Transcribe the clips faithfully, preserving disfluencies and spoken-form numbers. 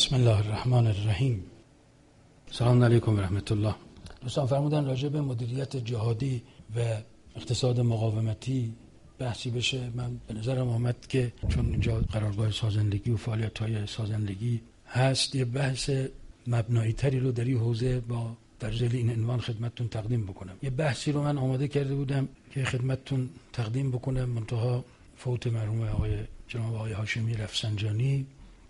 بسم الله الرحمن الرحیم. سلام علیکم و رحمت الله. دوستان فرمودن راجع به مدیریت جهادی و اقتصاد مقاومتی بحثی بشه. من به نظرم آمد که چون اینجا قرارگاه سازندگی و فعالیت‌های سازندگی هست، یه بحث مبنایی تری رو در این حوزه با در ذیل این عنوان خدمتتون تقدیم بکنم. یه بحثی رو من آماده کرده بودم که خدمتتون تقدیم بکنم، منتها فوت مرحوم آقای جناب آقای هاشمی رفسنجانی،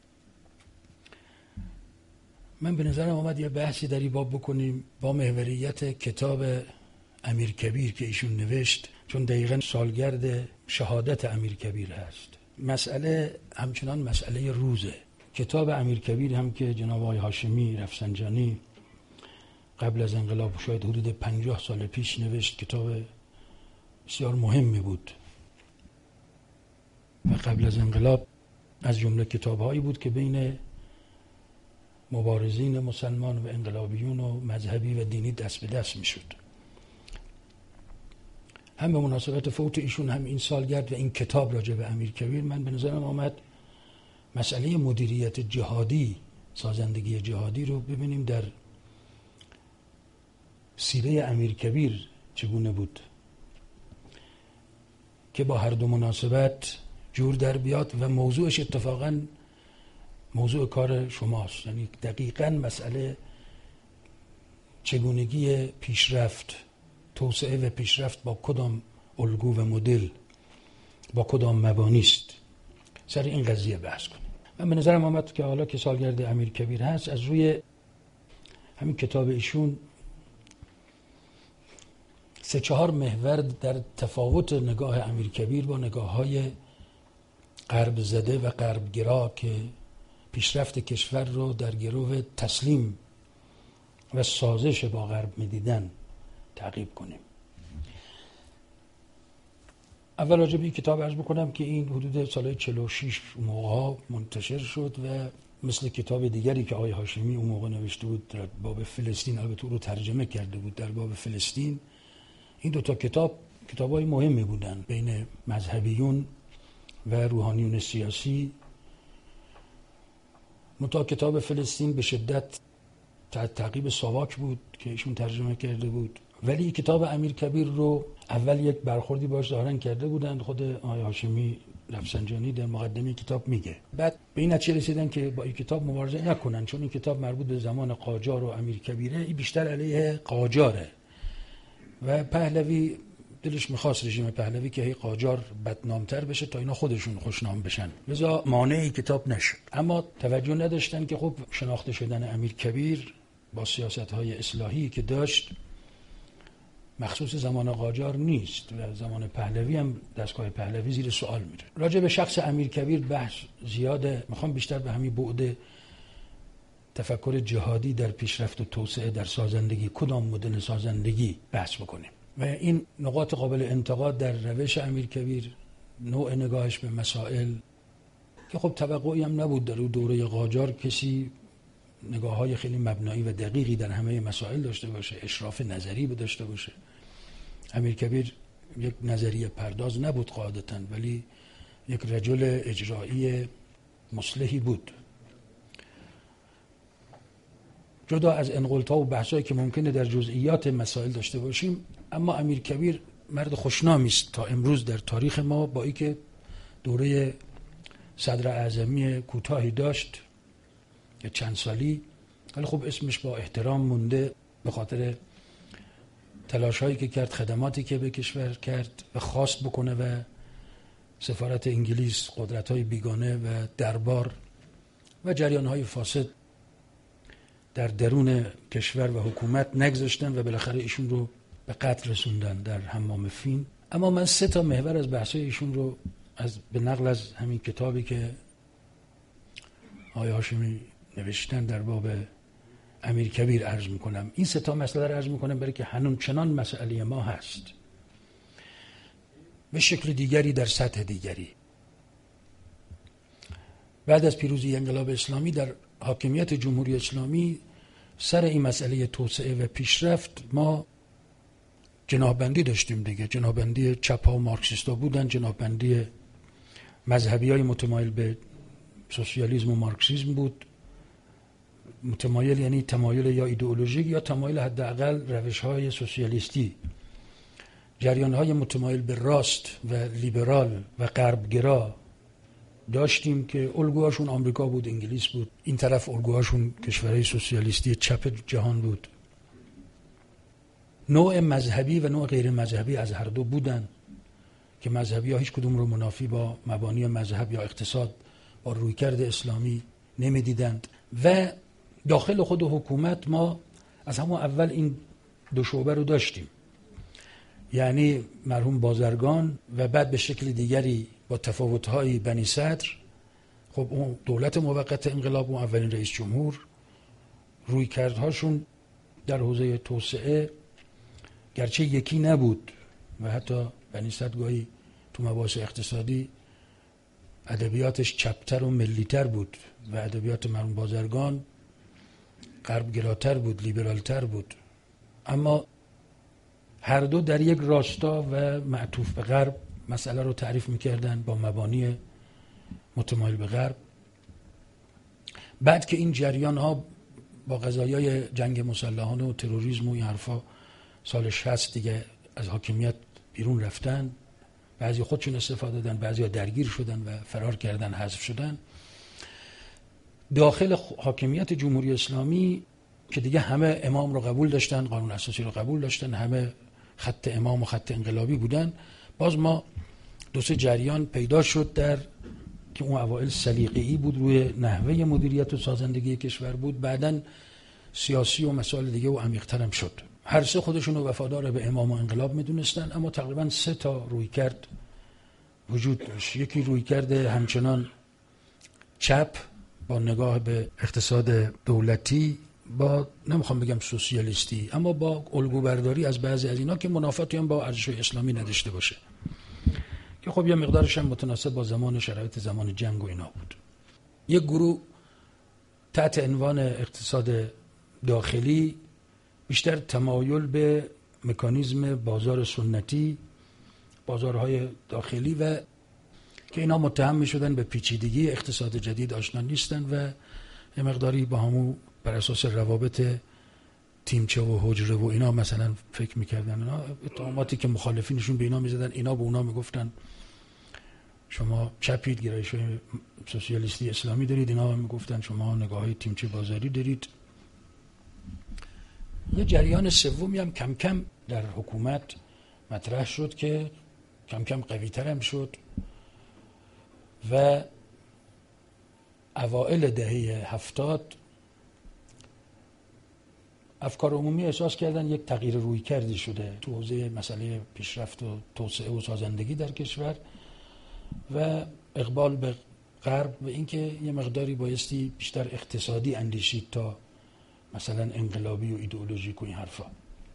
من به نظرم آمد یه بحثی در این باب بکنیم با محوریت کتاب امیرکبیر که ایشون نوشت، چون دقیقاً سالگرد شهادت امیرکبیر هست. مسئله همچنان مسئله روزه. کتاب امیرکبیر هم که جناب آقای هاشمی رفسنجانی قبل از انقلاب، شاید حدود پنجاه سال پیش نوشت، کتاب بسیار مهمی بود و قبل از انقلاب از جمله کتاب‌هایی بود که بین مبارزین مسلمان و انقلابیون و مذهبی و دینی دست به دست می شد. هم به مناسبت فوت ایشون هم این سالگرد و این کتاب راجع به امیرکبیر، من به نظرم آمد مسئله مدیریت جهادی، سازندگی جهادی رو ببینیم در سیره امیرکبیر چگونه بود که با هر دو مناسبت جور در بیاد و موضوعش اتفاقاً موضوع کار شماست. یعنی دقیقاً مسئله چگونگی پیشرفت، توسعه و پیشرفت با کدام الگو و مدل، با کدام مبانی است، سر این قضیه بحث کنیم. من به نظرم آمد که حالا که سالگرد امیرکبیر هست، از روی همین کتاب ایشون سه چهار محور در تفاوت نگاه امیرکبیر با نگاه‌های غرب زده و غرب گرا که پیشرفت کشور رو در گرو تسلیم و سازش با غرب می‌دیدن تعقیب کنیم. اول راجع به این کتاب عرض بکنم که این حدود سال چهل و شش موقع‌ها منتشر شد و مثل کتاب دیگری که آقای هاشمی اون موقع نوشته بود در باب فلسطین، البته او رو ترجمه کرده بود، در باب فلسطین، این دو تا کتاب کتابای مهمی بودن بین مذهبیون و روحانیون سیاسی. منتها کتاب فلسطین به شدت تحت تعقیب ساواک بود که ایشون ترجمه کرده بود، ولی کتاب امیرکبیر رو اول یک برخوردی باش ظاهرا کرده بودند، خود آقای هاشمی رفسنجانی در مقدمه کتاب میگه. بعد به این نتیجه رسیدن که با این کتاب مبارزه نکنن، چون این کتاب مربوط به زمان قاجار و امیرکبیره، این بیشتر علیه قاجاره و پهلوی دلش میخواست رژیم پهلوی که هی قاجار بدنامتر بشه تا اینا خودشون خوشنام بشن، لذا مانع کتاب نشد. اما توجه نداشتن که خب شناخته شدن امیرکبیر با سیاست‌های اصلاحی که داشت مخصوص زمان قاجار نیست و زمان پهلوی هم دستگاه پهلوی زیر سوال میره. راجع به شخص امیرکبیر بحث زیاده، میخوام بیشتر به همین بعد تفکر جهادی در پیشرفت و توسعه در سازندگی، کدام مدل سازندگی بحث بکنیم و این نقاط قابل انتقاد در روش امیرکبیر، نوع نگاهش به مسائل که خب توقعی هم نبود در اون دوره قاجار کسی نگاه‌های خیلی مبنایی و دقیقی در همه مسائل داشته باشه، اشراف نظری داشته باشه. امیرکبیر یک نظریه پرداز نبود قاعدتاً، ولی یک رجل اجرایی مصلحی بود. جدا از انقلت‌ها و بحثایی که ممکنه در جزئیات مسائل داشته باشیم، اما امیرکبیر مرد خوشنامی است تا امروز در تاریخ ما، با اینکه دوره صدر اعظمی کوتاهی داشت یا چند سالی، ولی خب اسمش با احترام مونده به خاطر تلاش‌هایی که کرد، خدماتی که به کشور کرد و خواست بکنه و سفارت انگلیس، قدرت‌های بیگانه و دربار و جریان‌های فاسد در درون کشور و حکومت نگذاشتن و بالاخره ایشون رو به قتل رسوندن در حمام فین. اما من سه تا محور از بحث‌های ایشون رو از به نقل از همین کتابی که آقای هاشمی نوشتن در باب امیرکبیر عرض میکنم. این سه تا مسئله رو عرض میکنم برای که هنوز چنان مسئله ما هست به شکل دیگری در سطح دیگری. بعد از پیروزی انقلاب اسلامی در حاکمیت جمهوری اسلامی، سر این مسئله توسعه و پیشرفت ما جناحبندی داشتیم دیگه. جناحبندی چپ ها و مارکسیستا بودن، جناحبندی مذهبی های متمایل به سوسیالیسم و مارکسیسم بود متمایل یعنی تمایل یا ایدئولوژیک یا تمایل حداقل روش‌های سوسیالیستی، جریان‌های متمایل به راست و لیبرال و غربگرا داشتیم که الگوهاشون آمریکا بود، انگلیس بود، این طرف الگوهاشون کشورهای سوسیالیستی چپ جهان بود. نوع مذهبی و نوع غیر مذهبی از هر دو بودن که مذهبی ها هیچ کدوم رو منافی با مبانی مذهب یا اقتصاد با رویکرد اسلامی نمیدیدند و داخل خود حکومت ما از همون اول این دو شعبه رو داشتیم، یعنی مرحوم بازرگان و بعد به شکل دیگری با تفاوت‌های بنی صدر. خب اون دولت موقت انقلاب و اولین رئیس جمهور رویکردهاشون در حوزه توسعه گرچه یکی نبود و حتی بنی صدر گاهی تو مباحث اقتصادی ادبیاتش چپتر و ملیتر بود و ادبیات مرحوم بازرگان غربگراتر بود، لیبرالتر بود، اما هر دو در یک راستا و معطوف به غرب مسئله رو تعریف میکردن با مبانی متمایل به غرب. بعد که این جریان ها با قضایای جنگ مسلحانه و تروریسم و این حرفا سال شصت دیگه از حاکمیت بیرون رفتن، بعضی خودشون استفاده دادن، بعضی ها درگیر شدن و فرار کردن، حذف شدن. داخل حاکمیت جمهوری اسلامی که دیگه همه امام رو قبول داشتن، قانون اساسی رو قبول داشتن، همه خط امام و خط انقلابی بودن، باز ما دو سه جریان پیدا شد در که اون اوائل سلیقه‌ای بود، روی نحوه مدیریت و سازندگی کشور بود، بعدن سیاسی و مسائل دیگه و عمیق‌تر هم شد. هر سه خودشون رو وفادار به امام و انقلاب میدونستن، اما تقریبا سه تا رویکرد وجود داشت. یکی رویکرد همچنان چپ با نگاه به اقتصاد دولتی، با نمیخوام بگم سوسیالیستی، اما با الگو برداری از بعضی از اینا که منافاتی هم با ارزش‌های اسلامی نداشته باشه، که خب یه مقدارش هم متناسب با زمان شرایط زمان جنگ و اینا بود. یک گروه تحت عنوان اقتصاد داخلی بیشتر تمایل به مکانیزم بازار سنتی، بازارهای داخلی، و که اینا متهم می شدن به پیچیدگی اقتصاد جدید آشنا نیستن و یه مقداری با همون بر اساس روابط تیمچه و حجره و اینا مثلا فکر میکردن. اینا اتهاماتی که مخالفینشون به اینا میزدن، اینا به اونا میگفتن شما چپید، گرایش سوسیالیستی اسلامی دارید، اینا هم میگفتن شما نگاهی تیمچه بازاری دارید. یه جریان سومی هم کم کم در حکومت مطرح شد که کم کم قوی تر هم شد و اوائل دهه هفتاد افکار عمومی احساس کردن یک تغییر روی کردی شده تو حوزه مسئله پیشرفت و توسعه و سازندگی در کشور و اقبال به غرب و اینکه یه مقداری بایستی بیشتر اقتصادی اندیشید تا مثلا انقلابی و ایدئولوژیک و این حرفا.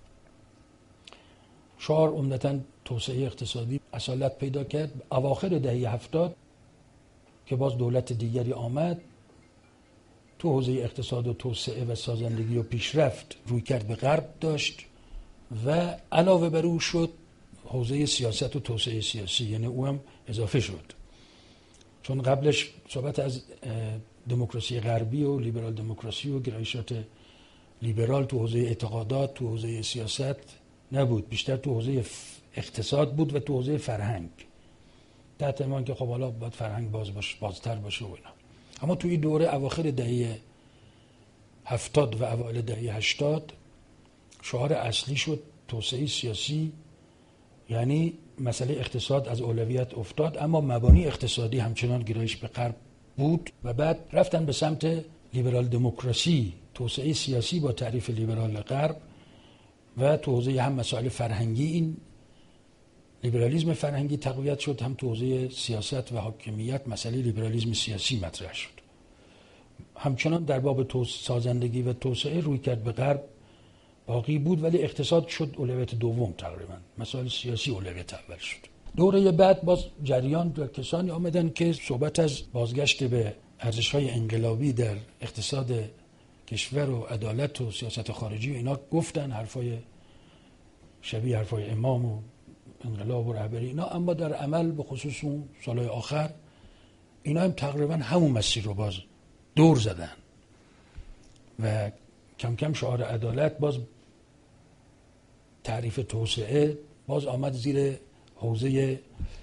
شعار عمدتاً توسعه اقتصادی اصالت پیدا کرد. اواخر دهه هفتاد که باز دولت دیگری آمد، تو حوزه اقتصاد و توسعه و سازندگی و پیشرفت روی کرد به غرب داشت و علاوه بر او شد حوزه سیاست و توسعه سیاسی، یعنی او هم اضافه شد، چون قبلش صحبت از دموکراسی غربی و لیبرال دموکراسی و گرایشات لیبرال تو حوزه اعتقادات، تو حوزه سیاست نبود، بیشتر تو حوزه اقتصاد بود و تو حوزه فرهنگ، تحت عنوان که خب حالا باید فرهنگ باز باش بازتر باشه و اینا. اما توی دوره اواخر دهه هفتاد و اوایل دهه هشتاد شعار اصلی شد توسعه سیاسی، یعنی مسئله اقتصاد از اولویت افتاد، اما مبانی اقتصادی همچنان گرایش به غرب بود و بعد رفتن به سمت لیبرال دموکراسی، توسعه سیاسی با تعریف لیبرال غرب و تو حوزه هم مسائل فرهنگی این لیبرالیسم فرهنگی تقویت شد، هم تو حوزه سیاست و حاکمیت مسئله لیبرالیسم سیاسی مطرح شد. همچنان در باب سازندگی و توسعه روی کرد به غرب باقی بود، ولی اقتصاد شد اولویت دوم تقریبا، مسائل سیاسی اولویت اول شد. دوره بعد باز جریان در کسانی آمدن که صحبت از بازگشت به ارزش‌های انقلابی در اقتصاد کشور و عدالت و سیاست خارجی و اینا گفتن، حرفای شبیه حرفای امام و انقلاب و رهبری اینا، اما در عمل به خصوص اون سالهای آخر اینا هم تقریبا همون مسیر رو باز دور زدن و کم کم شعار عدالت باز تعریف توسعه باز آمد زیر حوزه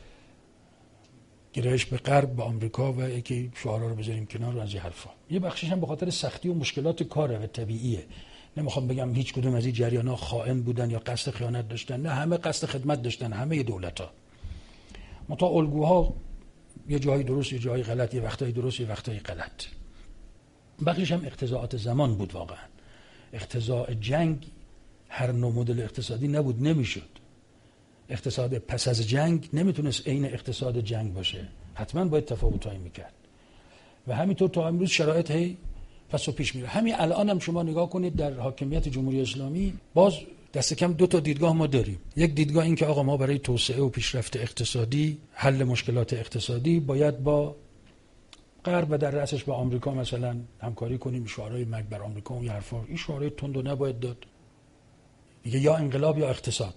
گرایش به غرب، به آمریکا و یکی شعارها رو بذاریم کنار و از این حرفا. یه بخشش هم به خاطر سختی و مشکلات کاره و طبیعیه. نمیخوام بگم هیچ کدوم از این جریان‌ها خائن بودن یا قصد خیانت داشتن، نه، همه قصد خدمت داشتن، همه دولت‌ها. متا الگوها یه جایی درست، یه جایی غلط، یه وقتایی درست، یه وقتایی غلط. بخشش هم اقتضاعات زمان بود واقعا. اقتضاع جنگ هر نوع مدل اقتصادی نبود، نمیشد. اقتصاد پس از جنگ نمیتونست عین اقتصاد جنگ باشه، حتما باید تفاوتایی میکرد و همینطور تا امروز شرایط هی پس و پیش میره. همین الان هم شما نگاه کنید در حاکمیت جمهوری اسلامی باز دست کم دو تا دیدگاه ما داریم. یک دیدگاه این که آقا ما برای توسعه و پیشرفت اقتصادی، حل مشکلات اقتصادی باید با غرب و در رأسش با آمریکا مثلا همکاری کنیم، شعارهای مرگ بر آمریکا و این حرفا، این شعارهای تند و نباید داد. میگه یا انقلاب یا اقتصاد.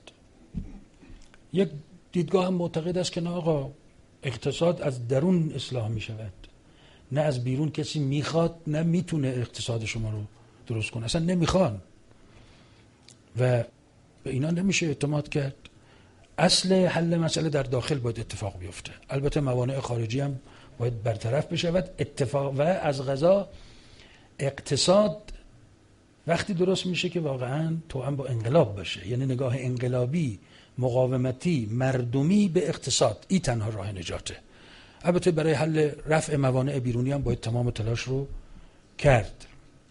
یک دیدگاه هم معتقد است که نه آقا، اقتصاد از درون اصلاح می شود، نه از بیرون. کسی میخواد نه میتونه اقتصاد شما رو درست کنه، اصلا نمیخوان و به اینا نمیشه اعتماد کرد. اصل حل مسئله در داخل باید اتفاق بیفته. البته موانع خارجی هم باید برطرف بشود. اتفاق و از قضا اقتصاد وقتی درست میشه که واقعا توأم با انقلاب باشه، یعنی نگاه انقلابی، مقاومتی، مردمی به اقتصاد، این تنها راه نجاته. البته برای حل رفع موانع بیرونی هم باید تمام تلاش رو کرد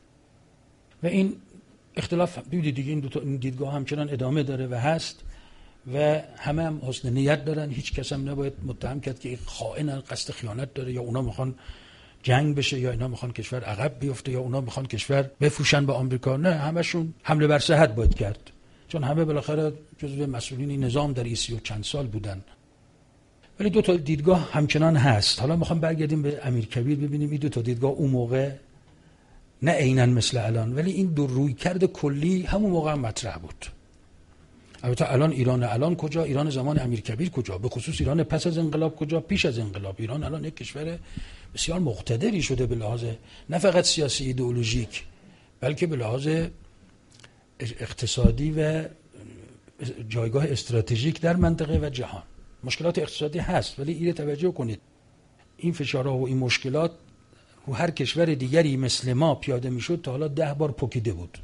و این اختلاف ببینید دیگه این دو تا دیدگاه همچنان ادامه داره و هست و همه هم حسن نیت دارن. هیچ کس هم نباید متهم کرد که خائن قصد خیانت داره یا اونا میخوان جنگ بشه یا اینا میخوان کشور عقب بیفته یا اونا میخوان کشور بفروشن به آمریکا. نه، همشون حمله بر صحت باید کرد، چون همه بالاخره جزو مسئولین این نظام در سی و چند سال بودن. ولی دو تا دیدگاه همچنان هست. حالا میخوام برگردیم به امیرکبیر ببینیم این دو تا دیدگاه اون موقع نه عیناً مثل الان، ولی این دو رویکرد کلی همون موقع هم مطرح بود. البته الان ایران الان کجا، ایران زمان امیرکبیر کجا، به خصوص ایران پس از انقلاب کجا، پیش از انقلاب. ایران الان یک کشور بسیار مقتدری شده به لحاظ نه فقط سیاسی ایدئولوژیک بلکه به لحاظ اقتصادی و جایگاه استراتژیک در منطقه و جهان. مشکلات اقتصادی هست ولی اینو توجه کنید، این فشارها و این مشکلات و هر کشور دیگری مثل ما پیاده میشد تا حالا ده بار پکیده بود.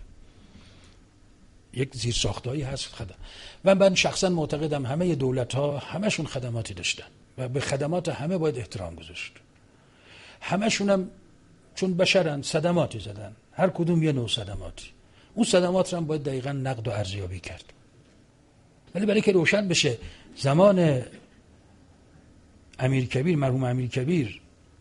یک زیرساختایی هست خدمات و من شخصا معتقدم همه دولت ها همشون خدماتی داشتن و به خدمات همه باید احترام گذاشت. همشون هم چون بشرن صدماتی زدن، هر کدوم یه نوع صدماتی. اون صدمات رو هم باید دقیقاً نقد و ارزیابی کرد. ولی برای که روشن بشه زمان امیرکبیر، مرحوم امیرکبیر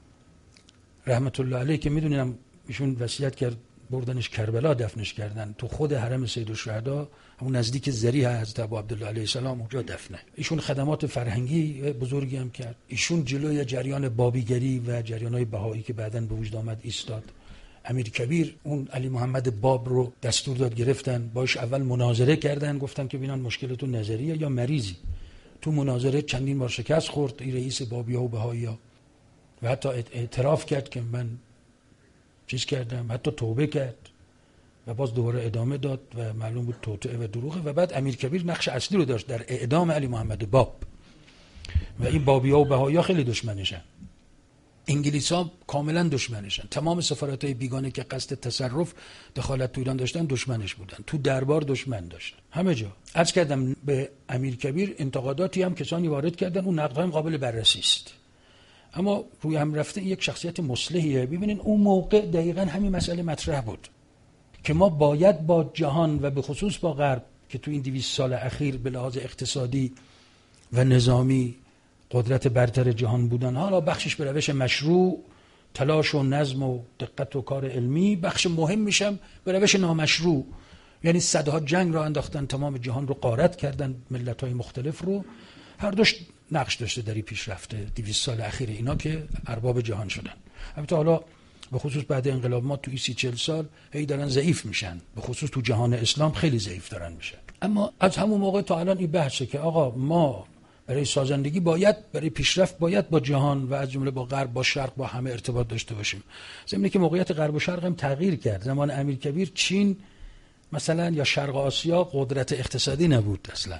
رحمت الله علیه که میدونم ایشون وصیت کرد بردنش کربلا دفنش کردن، تو خود حرم سیدالشهدا همون نزدیک ذریح حضرت ابو عبدالله علیه السلام اونجا دفنه. ایشون خدمات فرهنگی بزرگی هم کرد. ایشون جلوی جریان بابیگری و جریان‌های بهایی که بعداً به وجود آمد ایستاد. امیرکبیر اون علی محمد باب رو دستور داد گرفتن، باش اول مناظره کردن، گفتن که ببینن مشکلتون نظریه یا مریضی. تو مناظره چندین بار شکست خورد این رئیس بابی‌ها و بهایی‌ها و حتی اعتراف کرد که من چیز کردم، حتی توبه کرد و باز دوباره ادامه داد و معلوم بود توطئه و دروغه. و بعد امیرکبیر نقش اصلی رو داشت در اعدام علی محمد باب و این بابی‌ها و بهایی‌ها خیلی دشمنشن. انگلیس‌ها کاملا دشمنشن. تمام سفارت‌های بیگانه که قصد تصرف دخالت تو ایران داشتن دشمنش بودن. تو دربار دشمن داشت. همه جا. عرض کردم به امیرکبیر انتقاداتی هم کسانی وارد کردن، اون نقدها هم قابل بررسی است. اما روی هم رفته یک شخصیت مصلحیه. ببینین اون موقع دقیقاً همین مسئله مطرح بود که ما باید با جهان و به خصوص با غرب که تو این دویست سال اخیر به لحاظ اقتصادی و نظامی قدرت برتر جهان بودن، حالا بخشش به روش مشروع، تلاش و نظم و دقت و کار علمی، بخش مهم میشم به روش نامشروع، یعنی صدها جنگ را انداختن، تمام جهان رو غارت کردن، ملت‌های مختلف رو. هر دوش نقش داشته در این پیشرفته دویست سال اخیر اینا که ارباب جهان شدن. البته حالا به خصوص بعد انقلاب ما تو این سی چهل سال هی دارن ضعیف میشن، به خصوص تو جهان اسلام خیلی ضعیف دارن میشن. اما از همون موقع تا الان این بحثه که آقا ما برای سازندگی باید، برای پیشرفت باید با جهان و از جمله با غرب، با شرق، با همه ارتباط داشته باشیم. ضمن که موقعیت غرب و شرق هم تغییر کرد. زمان امیرکبیر چین مثلا یا شرق آسیا قدرت اقتصادی نبود اصلا.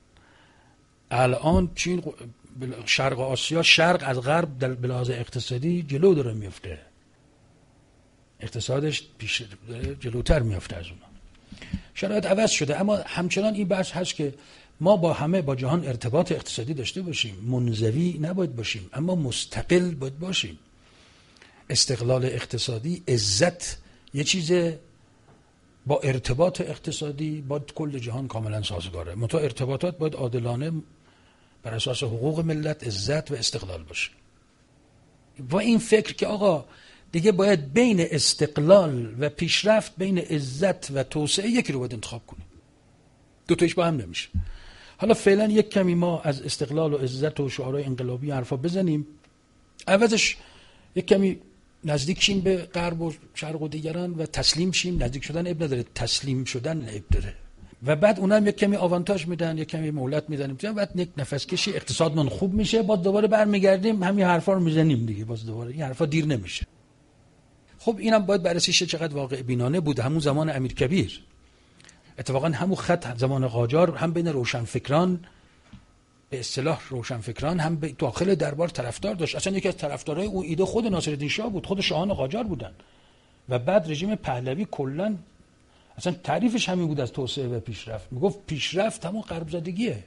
الان چین شرق آسیا، شرق از غرب در بلاز اقتصادی جلو داره میفته، اقتصادش پیش جلوتر میفته از اونا. شرایط عوض شده، اما همچنان این بحث هست که ما با همه، با جهان ارتباط اقتصادی داشته باشیم، منزوی نباید باشیم اما مستقل باید باشیم. استقلال اقتصادی، عزت یه چیز با ارتباط اقتصادی باید کل جهان کاملا سازگاره. منتها ارتباطات باید عادلانه بر اساس حقوق ملت، عزت و استقلال باشه. و این فکر که آقا دیگه باید بین استقلال و پیشرفت، بین عزت و توسعه یکی رو باید انتخاب کنیم. دو تایش با هم نمیشه. حالا فعلا یک کمی ما از استقلال و عزت و شعارهای انقلابی حرفا بزنیم، عوضش یک کمی نزدیک شیم به غرب و شرق و دیگران و تسلیم شیم. نزدیک شدن عیب نداره، تسلیم شدن عیب داره. و بعد اونها هم یک کمی آوانتاژ میدن، یک کمی مهلت میدن، بعد یک نفس کشی، اقتصادمون خوب میشه، باز دوباره برمیگردیم همین حرفا رو میزنیم دیگه، باز دوباره این حرفا دیر نمیشه. خب اینم باید بررسی شه چقدر واقع بینانه بود همون زمان امیرکبیر. اتفاقا همون خط زمان قاجار هم بین روشنفکران، به اصطلاح روشنفکران، هم به داخل دربار طرفدار داشت. اصلا یکی از طرفدارای اون ایده خود ناصرالدین شاه بود، خود شاهان قاجار بودن. و بعد رژیم پهلوی کلا اصلا تعریفش همین بود از توسعه و پیشرفت. میگفت پیشرفت همون غرب زدگیه.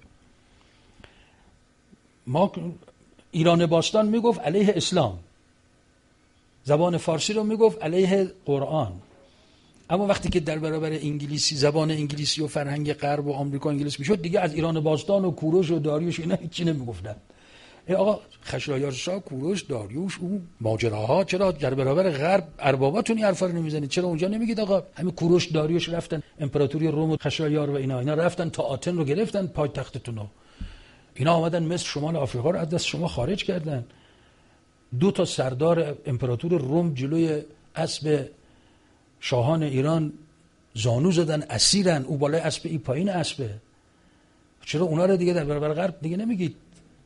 ما ایران باستان میگفت علیه اسلام، زبان فارسی رو میگفت علیه قرآن. اما وقتی که در برابر انگلیسی، زبان انگلیسی و فرهنگ غرب و آمریکا انگلیسی میشد، دیگه از ایران باستان و کوروش و داریوش اینا هیچی نمیگفتن. ای آقا خشایار شاه، کوروش، داریوش، اون ماجراها، چرا در برابر غرب ارباباتون این حرفا رو نمیزنید؟ چرا اونجا نمیگید آقا همین کوروش، داریوش رفتن امپراتوری روم و خشایار و اینا اینا رفتن تا آتن رو گرفتن، پایتختتون رو. اینا آمدن مصر، شمال آفریقا رو از دست شما خارج کردن. دو تا سردار امپراتور روم جلوی اسب شاهان ایران زانو زدن، اسیرن، او بالای اسب ای پایین اسبه. چرا اونا رو دیگه در برابر غرب دیگه نمیگید؟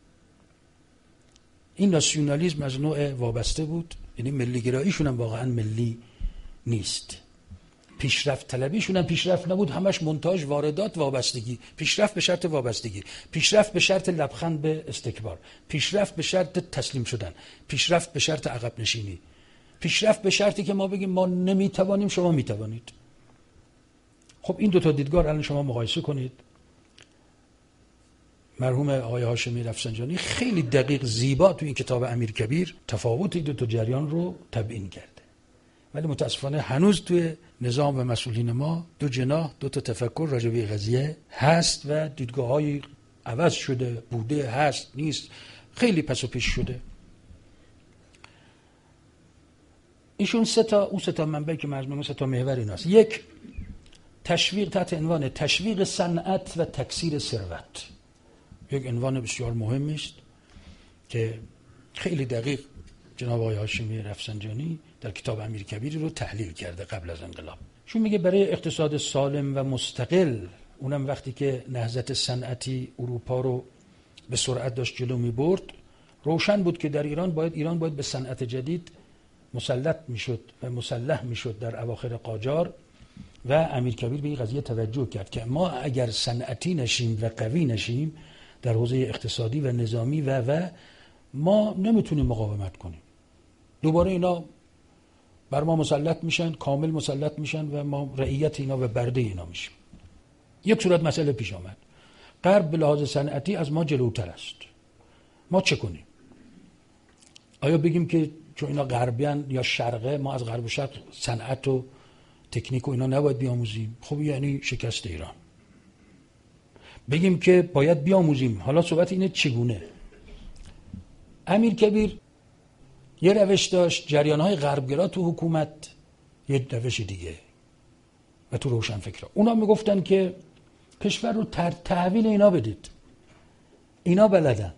این ناسیونالیسم از نوع وابسته بود، یعنی ملی گراییشون هم واقعا ملی نیست. پیشرفت طلبیشون هم پیشرفت نبود، همش مونتاژ، واردات، وابستگی. پیشرفت به شرط وابستگی، پیشرفت به شرط لبخند به استکبار، پیشرفت به شرط تسلیم شدن، پیشرفت به شرط عقب نشینی، پیشرفت به شرطی که ما بگیم ما نمیتوانیم شما میتوانید. خب این دو تا دیدگاه الان شما مقایسه کنید. مرحوم آقای هاشمی رفسنجانی خیلی دقیق، زیبا تو این کتاب امیرکبیر تفاوت این دو تا جریان رو تبیین کرده. ولی متاسفانه هنوز توی نظام و مسئولین ما دو جناح، دو تا تفکر راجع به قضیه هست و دیدگاه‌های عوض شده، بوده، هست، نیست، خیلی پس و پیش شده. ایشون سه تا، اون سه تا منبعی که مجموعه سه تا محور ایناست. یک، تشویق تحت عنوان تشویق صنعت و تکثیر ثروت، یک عنوان بسیار مهمی است که خیلی دقیق جناب آقای هاشمی رفسنجانی در کتاب امیرکبیر رو تحلیل کرده قبل از انقلاب. چون میگه برای اقتصاد سالم و مستقل، اونم وقتی که نهضت صنعتی اروپا رو به سرعت داشت جلو میبرد، روشن بود که در ایران باید ایران باید به صنعت جدید مسلط میشد و مسلح میشد در اواخر قاجار. و امیرکبیر به این قضیه توجه کرد که ما اگر صنعتی نشیم و قوی نشیم در حوزه اقتصادی و نظامی و و ما نمیتونیم مقاومت کنیم. دوباره اینا بر ما مسلط میشن، کامل مسلط میشن و ما رعیت اینا و برده اینا میشیم. یک صورت مسئله پیش آمد. غرب به لحاظ صنعتی از ما جلوتر است. ما چه کنیم؟ آیا بگیم که چون اینا غربیان یا شرقه، ما از غرب و شرق صنعت و تکنیک و اینا نباید بیاموزیم؟ خب یعنی شکست ایران. بگیم که باید بیاموزیم. حالا صحبت اینه چگونه؟ امیرکبیر یه روش داشت، جریان‌های غربگرا تو حکومت یه روش دیگه و تو روشنفکرا اونا میگفتن که کشور رو تحویل اینا بدید، اینا بلدن،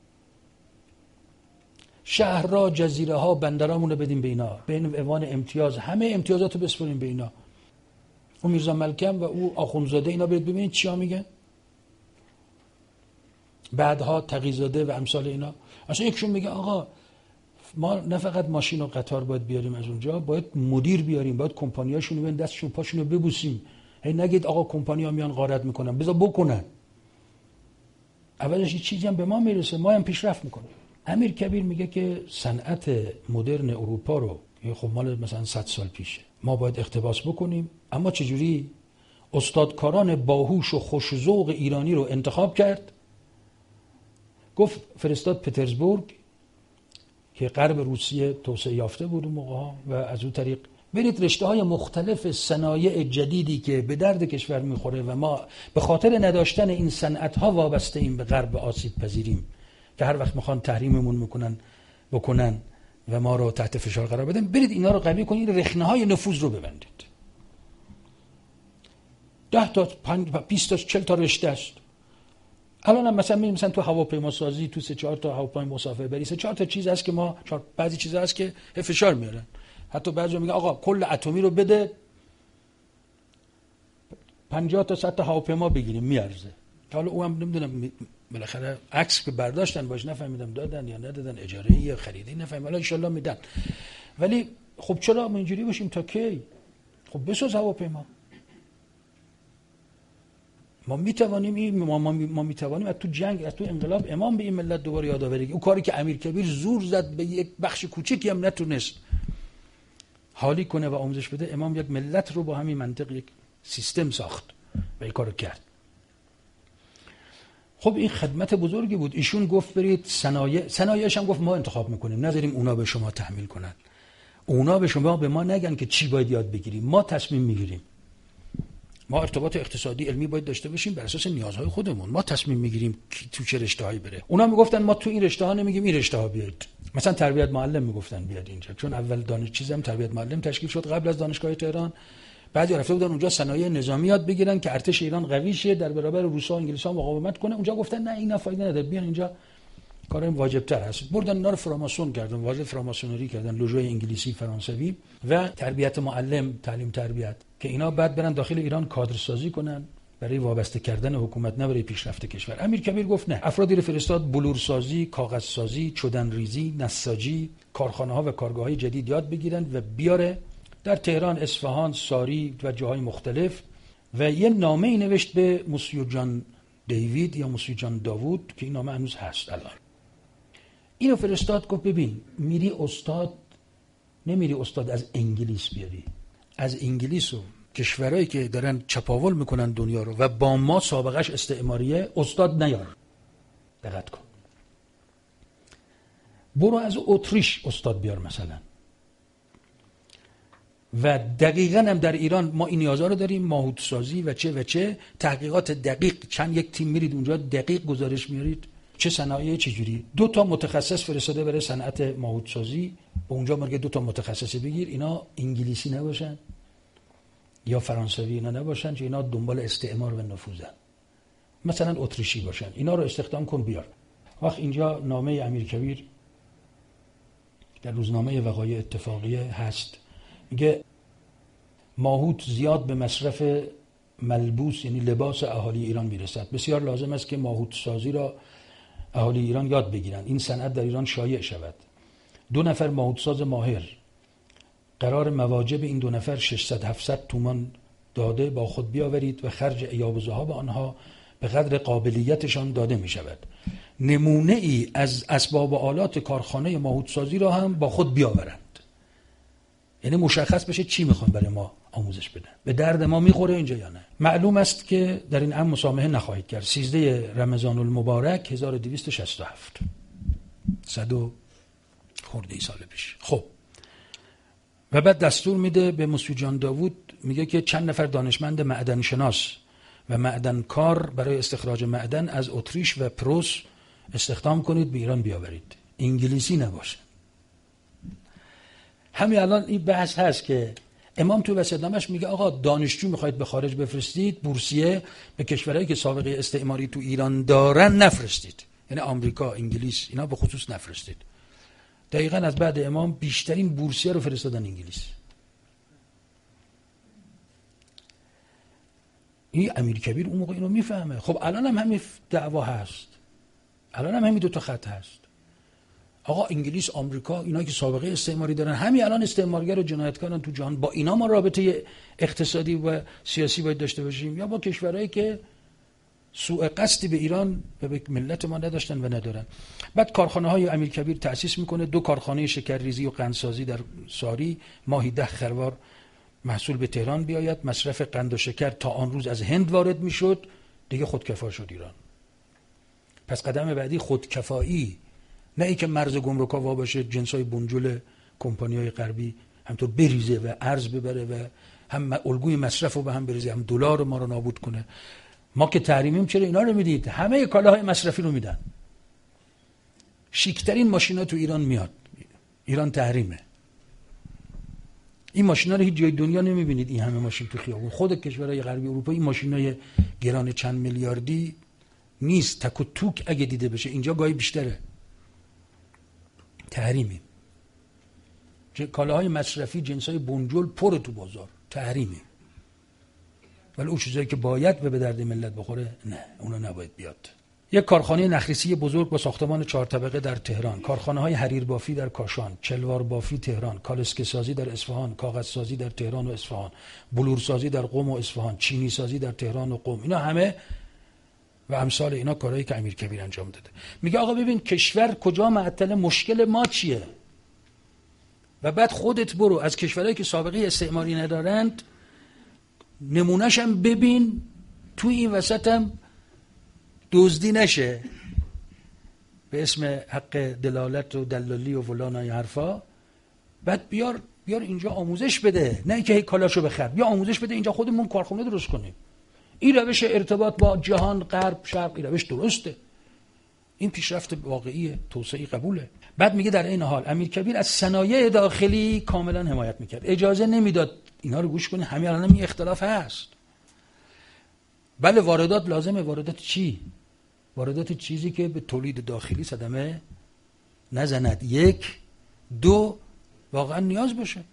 شهرها، جزیره ها، بندرامون رو بدیم به اینا، به عنوان امتیاز همه امتیازات رو بسپریم به اینا. اون میرزا ملکم و او آخوندزاده اینا برید ببینید چیا میگن. بعدها تقی‌زاده و امثال اینا. اصلا یکشون میگه آقا ما نه فقط ماشین و قطار باید بیاریم از اونجا، باید مدیر بیاریم، باید کمپانیاشون رو دستشون پاشون رو ببوسیم. هی نگید آقا کمپانی‌ها میان غارت میکنن، بذار بکنن. اولش چیزی هم به ما میرسه، ما هم پیشرفت میکنیم. امیر کبیر میگه که صنعت مدرن اروپا رو، خب مال مثلا صد سال پیشه، ما باید اقتباس بکنیم. اما چجوری؟ استادکاران باهوش و خوش‌ذوق ایرانی رو انتخاب کرد، گفت فرستاد پترزبورگ که غرب روسیه توسعه یافته بود اون موقع‌ها و از اون طریق برید رشته‌های مختلف صنایع جدیدی که به درد کشور میخوره و ما به خاطر نداشتن این صنعت‌ها وابسته ایم به غرب آسیب پذیریم که هر وقت میخوان تحریممون میکنن بکنن و ما رو تحت فشار قرار بدن، برید اینا رو قوی کنید، رخنه‌های نفوذ رو ببندید. ده تا پنج بیست تا چهل تا رشته است. الان هم مثلا می‌بینیم مثلا تو هواپیما سازی تو سه چهار تا هواپیما مسافر بری، سه چهار تا چیز هست که ما چهار بعضی چیزا هست که فشار میارن. حتی بعضی میگن آقا کل اتمی رو بده پنجاه تا صد تا هواپیما بگیریم میارزه. حالا اونم نمیدونم بالاخره عکس که برداشتن باش، نفهمیدم دادن یا ندادن، اجاره یا خریدی نفهمیدم، حالا ان شاء الله میدن. ولی خب چرا ما اینجوری باشیم تا کی؟ خب بساز هواپیما. ما میتوانیم این ما, ما, ما میتوانیم از تو جنگ، از تو انقلاب امام به این ملت دوباره یادآوری. اون کاری که امیر کبیر زور زد به یک بخش کوچیکی هم نتونست حالی کنه و آموزش بده، امام یک ملت رو با همین منطق یک سیستم ساخت و این کارو کرد. خب این خدمت بزرگی بود. ایشون گفت برید صنایع، صنایعش هم گفت ما انتخاب میکنیم، نذاریم اونا به شما تحمیل کنن، اونا به شما به ما نگن که چی باید یاد بگیریم، ما تصمیم میگیریم. ما ارتباط اقتصادی علمی باید داشته باشیم بر اساس نیازهای خودمون، ما تصمیم میگیریم تو چه رشته‌هایی بره. اونا میگفتن ما تو این رشته‌ها نمیگیم این رشته‌ها بیاید. مثلا تربیت معلم میگفتن بیاد اینجا، چون اول دانش چیزم تربیت معلم تشکیل شد قبل از دانشگاه تهران. بعضی رفته بودن اونجا صنایع نظامی یاد بگیرن که ارتش ایران قوی شه، در برابر روسا و انگلیس‌ها مقاومت کنه. اونجا گفتن نه اینا فایده نداره، بیان اینجا کار واجب‌تر هست. بردن اینا رو فراماسون کردن، واژه فراماسونری کردن، لوژوی انگلیسی فرانسوی و تربیت معلم، تعلیم تربیت، که اینا بعد برن داخل ایران کادرسازی کنن برای وابسته کردن حکومت، نه برای پیشرفت کشور. امیر کبیر گفت نه، افرادی رو فرستاد بلورسازی، کاغذسازی، چدنریزی، نساجی، کارخانه‌ها و کارگاه‌های جدید یاد بگیرن و بیاره در تهران، اصفهان، ساری و جاهای مختلف. و یه نامه‌ای نوشت به موسیو جان دیوید یا موسیو جان داوود که این نامه هنوز هست الان. اینو فرستاد، گفت ببین میری استاد، نمیری استاد از انگلیس بیاری، از انگلیس و کشورهایی که دارن چپاول میکنن دنیا رو و با ما سابقش استعماریه استاد نیار. دقت کن. برو از اتریش استاد بیار مثلا. و دقیقاً هم در ایران ما این نیازها رو داریم، ماهوتسازی و چه و چه، تحقیقات دقیق، چند یک تیم میرید اونجا دقیق گزارش میارید چه صنایع چه جوری. دو تا متخصص فرستاده برای صنعت ماهوتسازی، به اونجا میگه دو تا متخصص بگیر، اینا انگلیسی نباشن یا فرانسوی اینا نباشن، چون اینا دنبال استعمار و نفوذن، مثلا اتریشی باشن، اینا رو استخدام کن بیار. وقت اینجا نامه امیر کبیر در روزنامه وقایع اتفاقیه هست، میگه ماهوت زیاد به مصرف ملبوس یعنی لباس اهالی ایران میرسد، بسیار لازم است که ماهوت سازی را اهالی ایران یاد بگیرند، این صنعت در ایران شایع شود. دو نفر ماهوت ساز ماهر، قرار مواجب این دو نفر ششصد هفتصد تومان داده با خود بیاورید و خرج ایاب و ذهاب آنها به قدر قابلیتشان داده می شود. نمونه ای از اسباب و آلات کارخانه ماهوت سازی را هم با خود بیاورند. یعنی مشخص بشه چی میخوان برای ما آموزش بدن، به درد ما میخوره اینجا یا نه. معلوم است که در این امر مسامحه نخواهید کرد. سیزده رمضان المبارک هزار و دویست و شصت و هفت، صد و خورده ای سال پیش. خب و بعد دستور میده به موسیو جان داوود، میگه که چند نفر دانشمند معدن شناس و معدن کار برای استخراج معدن از اتریش و پروس استخدام کنید، به ایران بیاورید، انگلیسی نباشه. همین الان این بحث هست که امام تو وصیت‌نامه‌اش میگه آقا دانشجو میخواید به خارج بفرستید، بورسیه به کشورهایی که سابقه استعماری تو ایران دارن نفرستید، یعنی آمریکا، انگلیس، اینا به خصوص نفرستید. دقیقاً از بعد امام بیشترین بورسیه رو فرستادن انگلیس. این امیر کبیر اون موقع اینو میفهمه. خب الان هم همین دعوا هست. الان هم همین دو تا خط هست. آقا انگلیس، آمریکا، اینا که سابقه استعماری دارن، همین الان استعمارگر و جنایتکارن تو جهان. با اینا ما رابطه اقتصادی و سیاسی باید داشته باشیم یا با کشورهایی که سوء قصدی به ایران و به ملت ما نداشتن و ندارن؟ بعد کارخانه‌های امیرکبیر تأسیس میکنه، دو کارخانه شکرریزی و قندسازی در ساری، ماهی ده خروار محصول به تهران بیاید. مصرف قند و شکر تا آن روز از هند وارد میشد، دیگه خودکفا شد ایران. پس قدم بعدی خودکفایی، نه ای که مرز گمرک‌ها وا باشه، جنسای بنجل کمپانی‌های غربی همطور بریزه و ارز ببره و هم الگوی مصرف رو به هم بریزه، هم دلار ما رو نابود کنه. ما که تحریمیم چرا اینا رو میدید؟ همه کالاهای مصرفی رو میدن. شیکترین ماشینا تو ایران میاد. ایران تحریمه. این ماشینا رو هیچ جای دنیا نمیبینید. این همه ماشین تو خیابون. خود کشورهای غربی اروپا این ماشینای گران چند میلیاردی نیست. تک و توک اگه دیده بشه اینجا گاهی بیشتره. تحریمی. کالاهای مصرفی جنسای بنجل پر تو بازار. تحریمی. ولی اون چیزایی که باید و به درد ملت بخوره نه، اونا نباید بیاد. یک کارخانه نخریسی بزرگ با ساختمان چهار طبقه در تهران، کارخانه‌های حریر بافی در کاشان، چلوار بافی تهران، کالسکه سازی در اصفهان، کاغذ سازی در تهران و اصفهان، بلور سازی در قم و اصفهان، چینی سازی در تهران و قم. اینا همه و امثال اینا کارهایی که امیرکبیر انجام داده. میگه آقا ببین کشور کجا معطل، مشکل ما چیه؟ و بعد خودت برو از کشورهایی که سابقه استعماری ندارند نمونه‌ش هم ببین، تو این وسط هم دزدی نشه به اسم حق دلالت و دلالی و فلان های حرفا. بعد بیار بیار اینجا آموزش بده، نه اینکه هی کالاشو بخر. بیا آموزش بده اینجا، خودمون کارخونه درست کنیم. این روش ارتباط با جهان، غرب شرق، این روش درسته. این پیشرفت واقعیه، توسعه قبوله. بعد میگه در این حال امیرکبیر از صنایع داخلی کاملا حمایت میکرد، اجازه نمیداد. اینا رو گوش کنید، همین الان این اختلاف هست. بله واردات لازمه. واردات چی؟ واردات چیزی که به تولید داخلی صدمه نزند. یک، دو، واقعا نیاز باشه.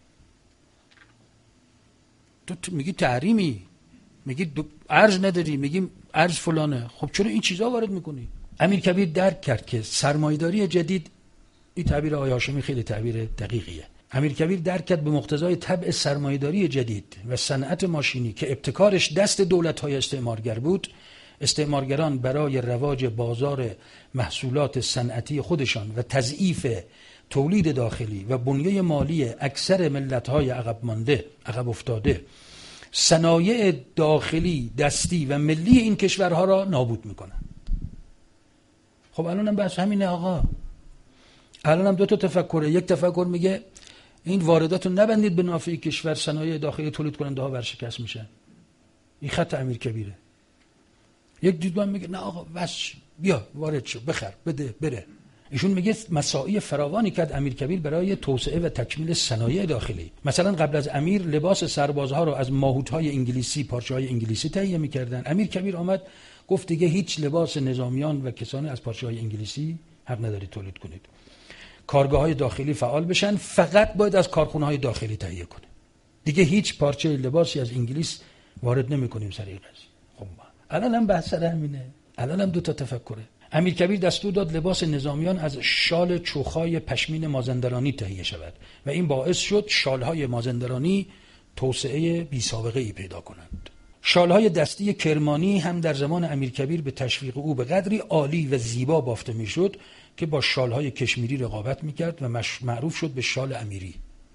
تو, تو میگی تحریمی، میگی ارز نداری، میگی ارز فلانه. خب چرا این چیزا وارد میکنی؟ امیرکبیر درک کرد که سرمایه‌داری جدید، این تعبیر آقای هاشمی خیلی تعبیر دقیقیه، امیرکبیر درک کرد به مقتضای طبع سرمایه‌داری جدید و صنعت ماشینی که ابتکارش دست دولت‌های استعمارگر بود، استعمارگران برای رواج بازار محصولات صنعتی خودشان و تضعیف تولید داخلی و بنیه مالی اکثر ملت‌های عقب مانده، عقب افتاده، صنایع داخلی دستی و ملی این کشورها را نابود می‌کنند. خب الانم بس همینه آقا. الانم دو تا تفکره. یک تفکر میگه این واردات رو نبندید به نافع کشور، صنایع داخلی تولید کننده ها ورشکست میشن. این خط امیرکبیره. یک دیدبان میگه نه آقا بس بیا وارد شو، بخر، بده، بره. ایشون میگه مساعی فراوانی کرد امیرکبیر برای توسعه و تکمیل صنایع داخلی. مثلا قبل از امیر لباس سربازها رو از ماهوت‌های انگلیسی، پارچه‌های انگلیسی تهیه میکردن. امیرکبیر آمد گفت دیگه هیچ لباس نظامیان و کسانی از پارچه‌های انگلیسی حق ندارید تولید کنید. کارگاه‌های داخلی فعال بشن، فقط باید از کارخونه‌های داخلی تهیه کنه. دیگه هیچ پارچه لباسی از انگلیس وارد نمی‌کنیم سر این قضیه. خب الان هم بحث سر همینه. الان هم دو تا تفکره. امیرکبیر دستور داد لباس نظامیان از شال چوخای پشمین مازندرانی تهیه شود و این باعث شد شال‌های مازندرانی توسعه بی‌سابقه‌ای پیدا کنند. شال‌های دستی کرمانی هم در زمان امیرکبیر به تشویق او به قدری عالی و زیبا بافته می‌شد که با شال‌های کشمیری رقابت می‌کرد و معروف شد به شال امیری.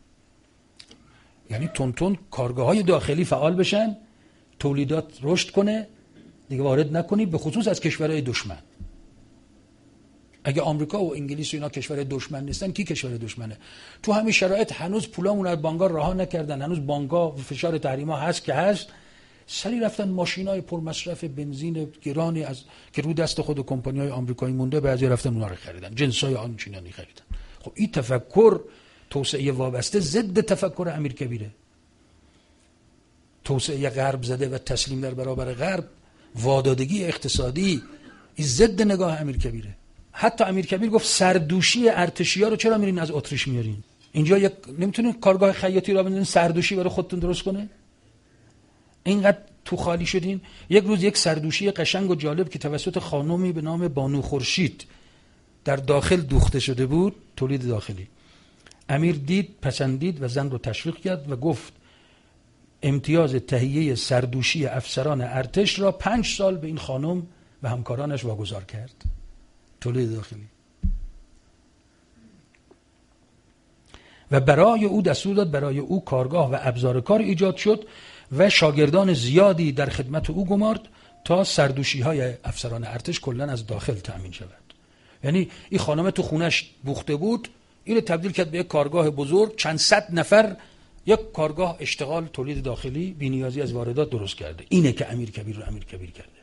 یعنی تونتون کارگاه‌های داخلی فعال بشن، تولیدات رشد کنه، دیگه وارد نکنی، به خصوص از کشورهای دشمن. اگه آمریکا و انگلیس و اینا کشور دشمن نیستن، کی کشور دشمنه؟ تو همین شرایط هنوز پولامون از بانک‌ها رها نکردن، هنوز بانک‌ها فشار تحریم‌ها هست که هست، سری رفتن ماشینای پرمصرف بنزین گرانی از که رو دست خود کمپانی‌های آمریکایی مونده، بعضی رفتن اونها رو خریدن، جنسای آنچنانی خریدن. خب این تفکر توسعه وابسته ضد تفکر امیرکبیره. توسعه غرب زده و تسلیم در برابر غرب، وادادگی اقتصادی، این ضد نگاه امیرکبیره. حتی امیرکبیر گفت سردوشی ارتشی‌ها رو چرا میرین از اتریش میارین؟ اینجا یک نمیتونین کارگاه خیاطی را بندازین سردوشی برای خودتون درست کنه؟ اینقدر تو خالی شدین. یک روز یک سردوشی قشنگ و جالب که توسط خانومی به نام بانو خورشید در داخل دوخته شده بود، تولید داخلی، امیر دید، پسندید و زن رو تشویق کرد و گفت امتیاز تهیه سردوشی افسران ارتش را پنج سال به این خانم و همکارانش واگذار کرد. تولید داخلی. و برای او دستور داد برای او کارگاه و ابزار کار ایجاد شد و شاگردان زیادی در خدمت او گمارد تا سردوشی های افسران ارتش کلن از داخل تأمین شود. یعنی این خانم تو خونش بوخته بود، اینو تبدیل کرد به یک کارگاه بزرگ، چند صد نفر، یک کارگاه اشتغال تولید داخلی بی نیازی از واردات درست کرده. اینه که امیر کبیر رو امیر کبیر کرده.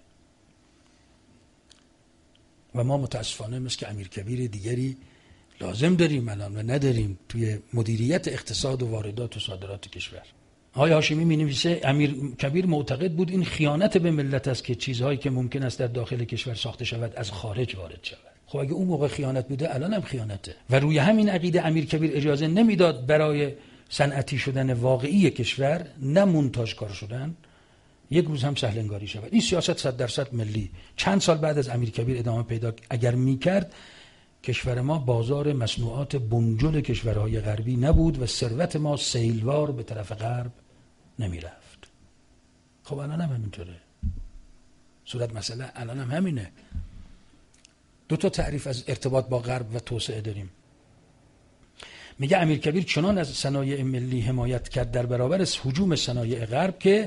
و ما متاسفانه مثل که امیر کبیر دیگری لازم داریم الان و نداریم توی مدیریت اقتصاد و واردات و صادرات کشور. آقای هاشمی می‌نویسه امیر کبیر معتقد بود این خیانت به ملت است که چیزهایی که ممکن است در داخل کشور ساخته شود از خارج وارد شود. خب اگه اون موقع خیانت بوده الان هم خیانته. و روی همین عقیده امیر کبیر اجازه نمیداد برای صنعتی شدن واقعی کشور، نه مونتاژ کار شدن، یک روز هم سهل انگاری شود. این سیاست صد درصد ملی چند سال بعد از امیر کبیر ادامه پیدا اگر میکرد، کشور ما بازار مصنوعات بنجل کشورهای غربی نبود و ثروت ما سیلوار به طرف غرب نمیرفت. خب الان هم همینطوره. صورت مسئله الان هم همینه. دو تا تعریف از ارتباط با غرب و توسعه داریم. میگه امیر کبیر چنان از صنایع ملی حمایت کرد در برابر هجوم صنایع غرب که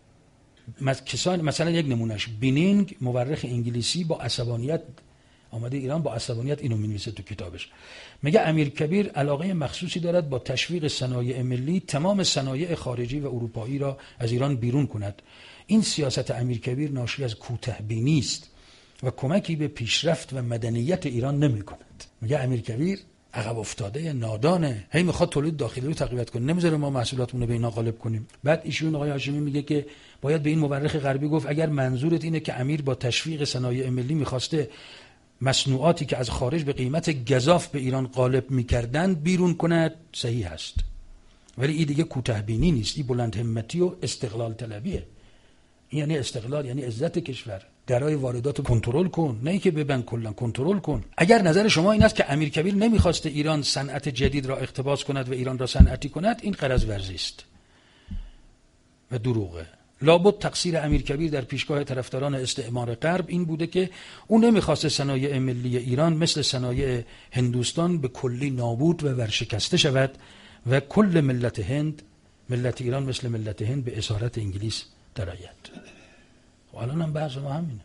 مثلا یک نمونهش بینینگ، مورخ انگلیسی، با عصبانیت آمده ایران، با عصبانیت اینو می‌نویسه تو کتابش. میگه امیر کبیر علاقه مخصوصی دارد با تشویق صنایع ملی تمام صنایع خارجی و اروپایی را از ایران بیرون کند. این سیاست امیر کبیر ناشی از کوتاه‌بینی است و کمکی به پیشرفت و مدنیت ایران نمی‌کند. میگه امیر کبیر عقب افتاده، نادانه، هی میخواد تولید داخلی رو تقویت کنه، نمیذاره ما محصولاتمون رو به اینا غالب کنیم. بعد ایشون آقای هاشمی میگه که باید به این مورخ غربی گفت اگر منظورت اینه که امیر با تشویق صنایع ملی میخواسته مصنوعاتی که از خارج به قیمت گزاف به ایران غالب میکردن بیرون کند، صحیح هست، ولی این دیگه کوتاه‌بینی نیست، این بلند همتی و استقلال طلبیه. این یعنی استقلال، یعنی عزت کشور. درای واردات کنترل کن، نه اینکه ببند کلا، کنترل کن. اگر نظر شما این است که امیر کبیر نمیخواسته ایران صنعت جدید را اقتباس کند و ایران را صنعتی کند، این غرض ورزی است و دروغه. لابد تقصیر امیر کبیر در پیشگاه طرفداران استعمار غرب این بوده که اون نمیخواسته صنایع ملی ایران مثل صنایع هندوستان به کلی نابود و ورشکسته شود و کل ملت هند، ملت ایران مثل ملت هند به اسارت انگلیس درآید. و الان هم بحث ما همینه.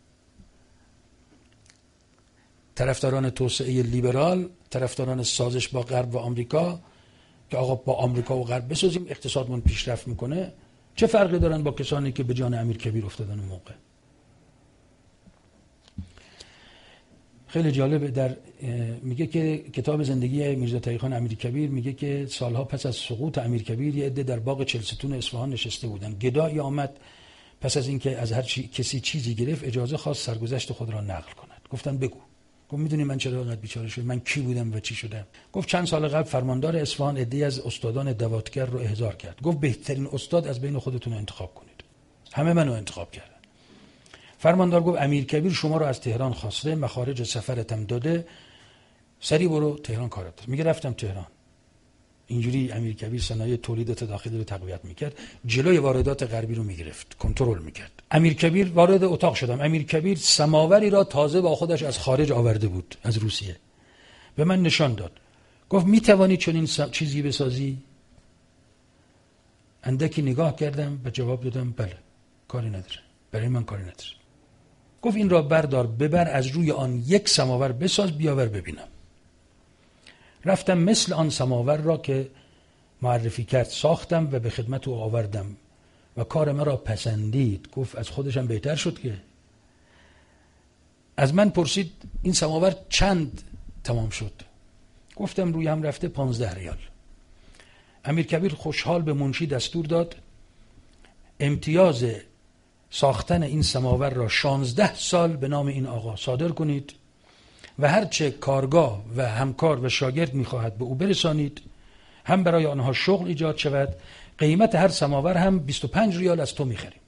طرفداران توسعه لیبرال، طرفداران سازش با غرب و آمریکا که آقا با آمریکا و غرب بسازیم اقتصادمون پیشرفت میکنه، چه فرقی دارن با کسانی که به جان امیر کبیر افتادن اون موقع؟ خیلی جالبه. در میگه که کتاب زندگی میرزا تقی‌خان امیرکبیر میگه که سالها پس از سقوط امیرکبیر یه عده در باغ چهلستون اصفهان نشسته بودن. گدایی آمد پس از اینکه از هر چی کسی چیزی گرفت اجازه خواست سرگذشت خود را نقل کند. گفتن بگو. گفت میدونی من چرا اینقدر بیچاره شدم؟ من کی بودم و چی شدم؟ گفت چند سال قبل فرماندار اصفهان عده‌ای از استادان دواتگر رو احضار کرد. گفت بهترین استاد از بین خودتون انتخاب کنید. همه منو انتخاب کردن. فرماندار گفت امیرکبیر شما رو از تهران خواسته، مخارج سفرتم داده، سری برو تهران کارت. میگه رفتم تهران. اینجوری امیرکبیر صنایع تولیدات داخلی رو تقویت میکرد، جلوی واردات غربی رو میگرفت، کنترل میکرد. امیرکبیر وارد اتاق شدم. امیرکبیر سماوری را تازه با خودش از خارج آورده بود، از روسیه. به من نشان داد. گفت میتوانی چنین چیزی بسازی؟ اندکی نگاه کردم و جواب دادم بله، کاری نداره، برای من کاری نداره. گفت این را بردار ببر، از روی آن یک سماور بساز بیاور ببینم. رفتم مثل آن سماور را که معرفی کرد ساختم و به خدمت او آوردم و کار مرا پسندید. گفت از خودشم بهتر شد که. از من پرسید این سماور چند تمام شد؟ گفتم روی هم رفته پانزده ریال. امیرکبیر خوشحال به منشی دستور داد امتیاز ساختن این سماور را شانزده سال به نام این آقا صادر کنید و هرچه کارگاه و همکار و شاگرد میخواهد به او برسانید، هم برای آنها شغل ایجاد شود قیمت هر سماور هم بیست و پنج ریال از تو میخریم.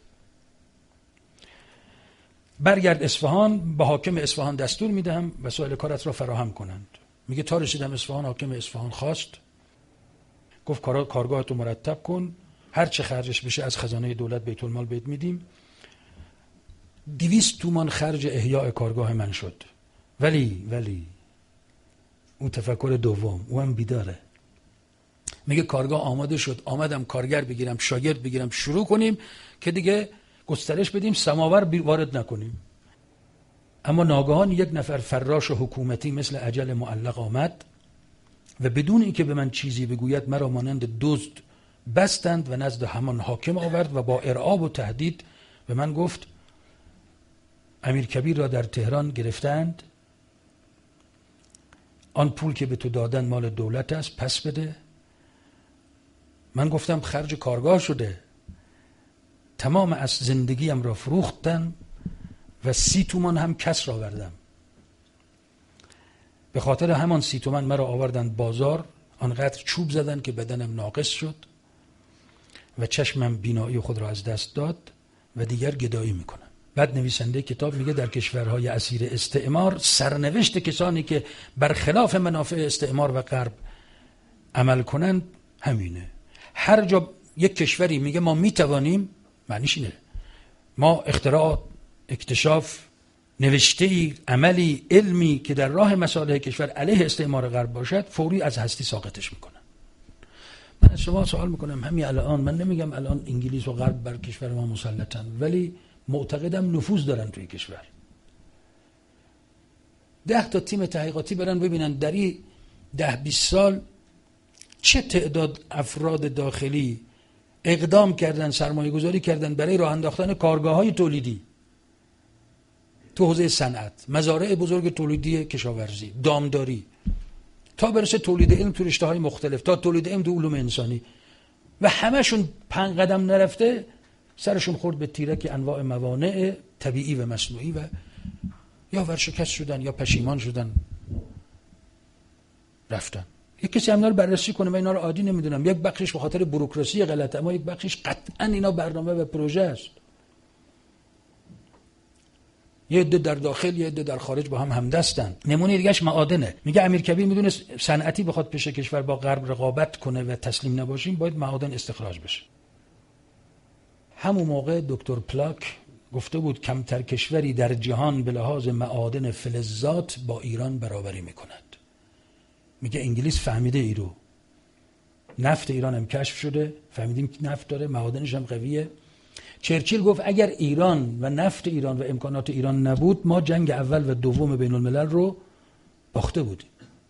برگرد اصفهان، به حاکم اصفهان دستور میدهم وسایل کارت را فراهم کنند. میگه تا رسیدم اصفهان، حاکم اصفهان خواست، گفت کار کارگاهتو مرتب کن، هر چه خرجش بشه از خزانه دولت بیت المال بهت میدیم. دویست تومان خرج احیاء کارگاه من شد. ولی ولی اون تفکر دوم، او هم بیداره. میگه کارگاه آماده شد، آمدم کارگر بگیرم، شاگرد بگیرم، شروع کنیم که دیگه گسترش بدیم، سماور وارد نکنیم. اما ناگهان یک نفر فراش و حکومتی مثل اجل معلق آمد و بدون اینکه به من چیزی بگوید مرا مانند دزد بستند و نزد همان حاکم آورد و با ارعاب و تهدید به من گفت امیر کبیر را در تهران گرفتند، آن پول که به تو دادن مال دولت است، پس بده. من گفتم خرج کارگاه شده، تمام از زندگیم را فروختم و سی تومان هم کسر آوردم. به خاطر همان سی تومان مرا آوردند بازار، آنقدر چوب زدن که بدنم ناقص شد و چشمم بینایی خود را از دست داد و دیگر گدایی میکنم. بعد نویسنده کتاب میگه در کشورهای اسیر استعمار سرنوشت کسانی که برخلاف منافع استعمار و غرب عمل کنند همینه. هر جا یک کشوری میگه ما میتوانیم، معنیش اینه ما اختراع، اکتشاف، نوشته‌ای، عملی، علمی که در راه مصالح کشور علیه استعمار غرب باشد، فوری از هستی ساقطش میکنن. من از شما سوال میکنم همین الان، من نمیگم الان انگلیس و غرب بر کشور ما مسلطن، ولی معتقدم نفوذ دارن توی کشور. ده تا تیم تحقیقاتی برن ببینن در این ده بیست سال چه تعداد افراد داخلی اقدام کردن، سرمایه گذاری کردن برای راه انداختن کارگاه های تولیدی تو حوزه صنعت، مزارع بزرگ تولیدی کشاورزی، دامداری، تا برسه تولید علم تو رشته های مختلف، تا تولید علم تو علوم انسانی، و همشون پنج قدم نرفته سرشون خورد به تیرک انواع موانع طبیعی و مصنوعی و یا ورشکست شدن یا پشیمان شدن رفتن. یک کسی اینا رو بررسی کنه. من اینا رو عادی نمیدونم. یک بخشش به خاطر بوروکراسی غلطه، اما یک بخشش قطعا اینا برنامه و پروژه است. یه عده در داخل، یه عده در خارج با هم همدستن. نمونه دیگه‌اش معادنه. میگه امیر کبیر میدونه صنعتی بخواد پیش کشور با غرب رقابت کنه و تسلیم نباشیم، باید معادن استخراج بشه. همون موقع دکتر پلاک گفته بود کمتر کشوری در جهان به لحاظ معادن فلزات با ایران برابری میکند. میگه انگلیس فهمیده ایرو، نفت ایران هم کشف شده، فهمیدیم که نفت داره، معادنش هم قویه. چرچیل گفت اگر ایران و نفت ایران و امکانات ایران نبود، ما جنگ اول و دوم بین الملل رو باخته بودیم.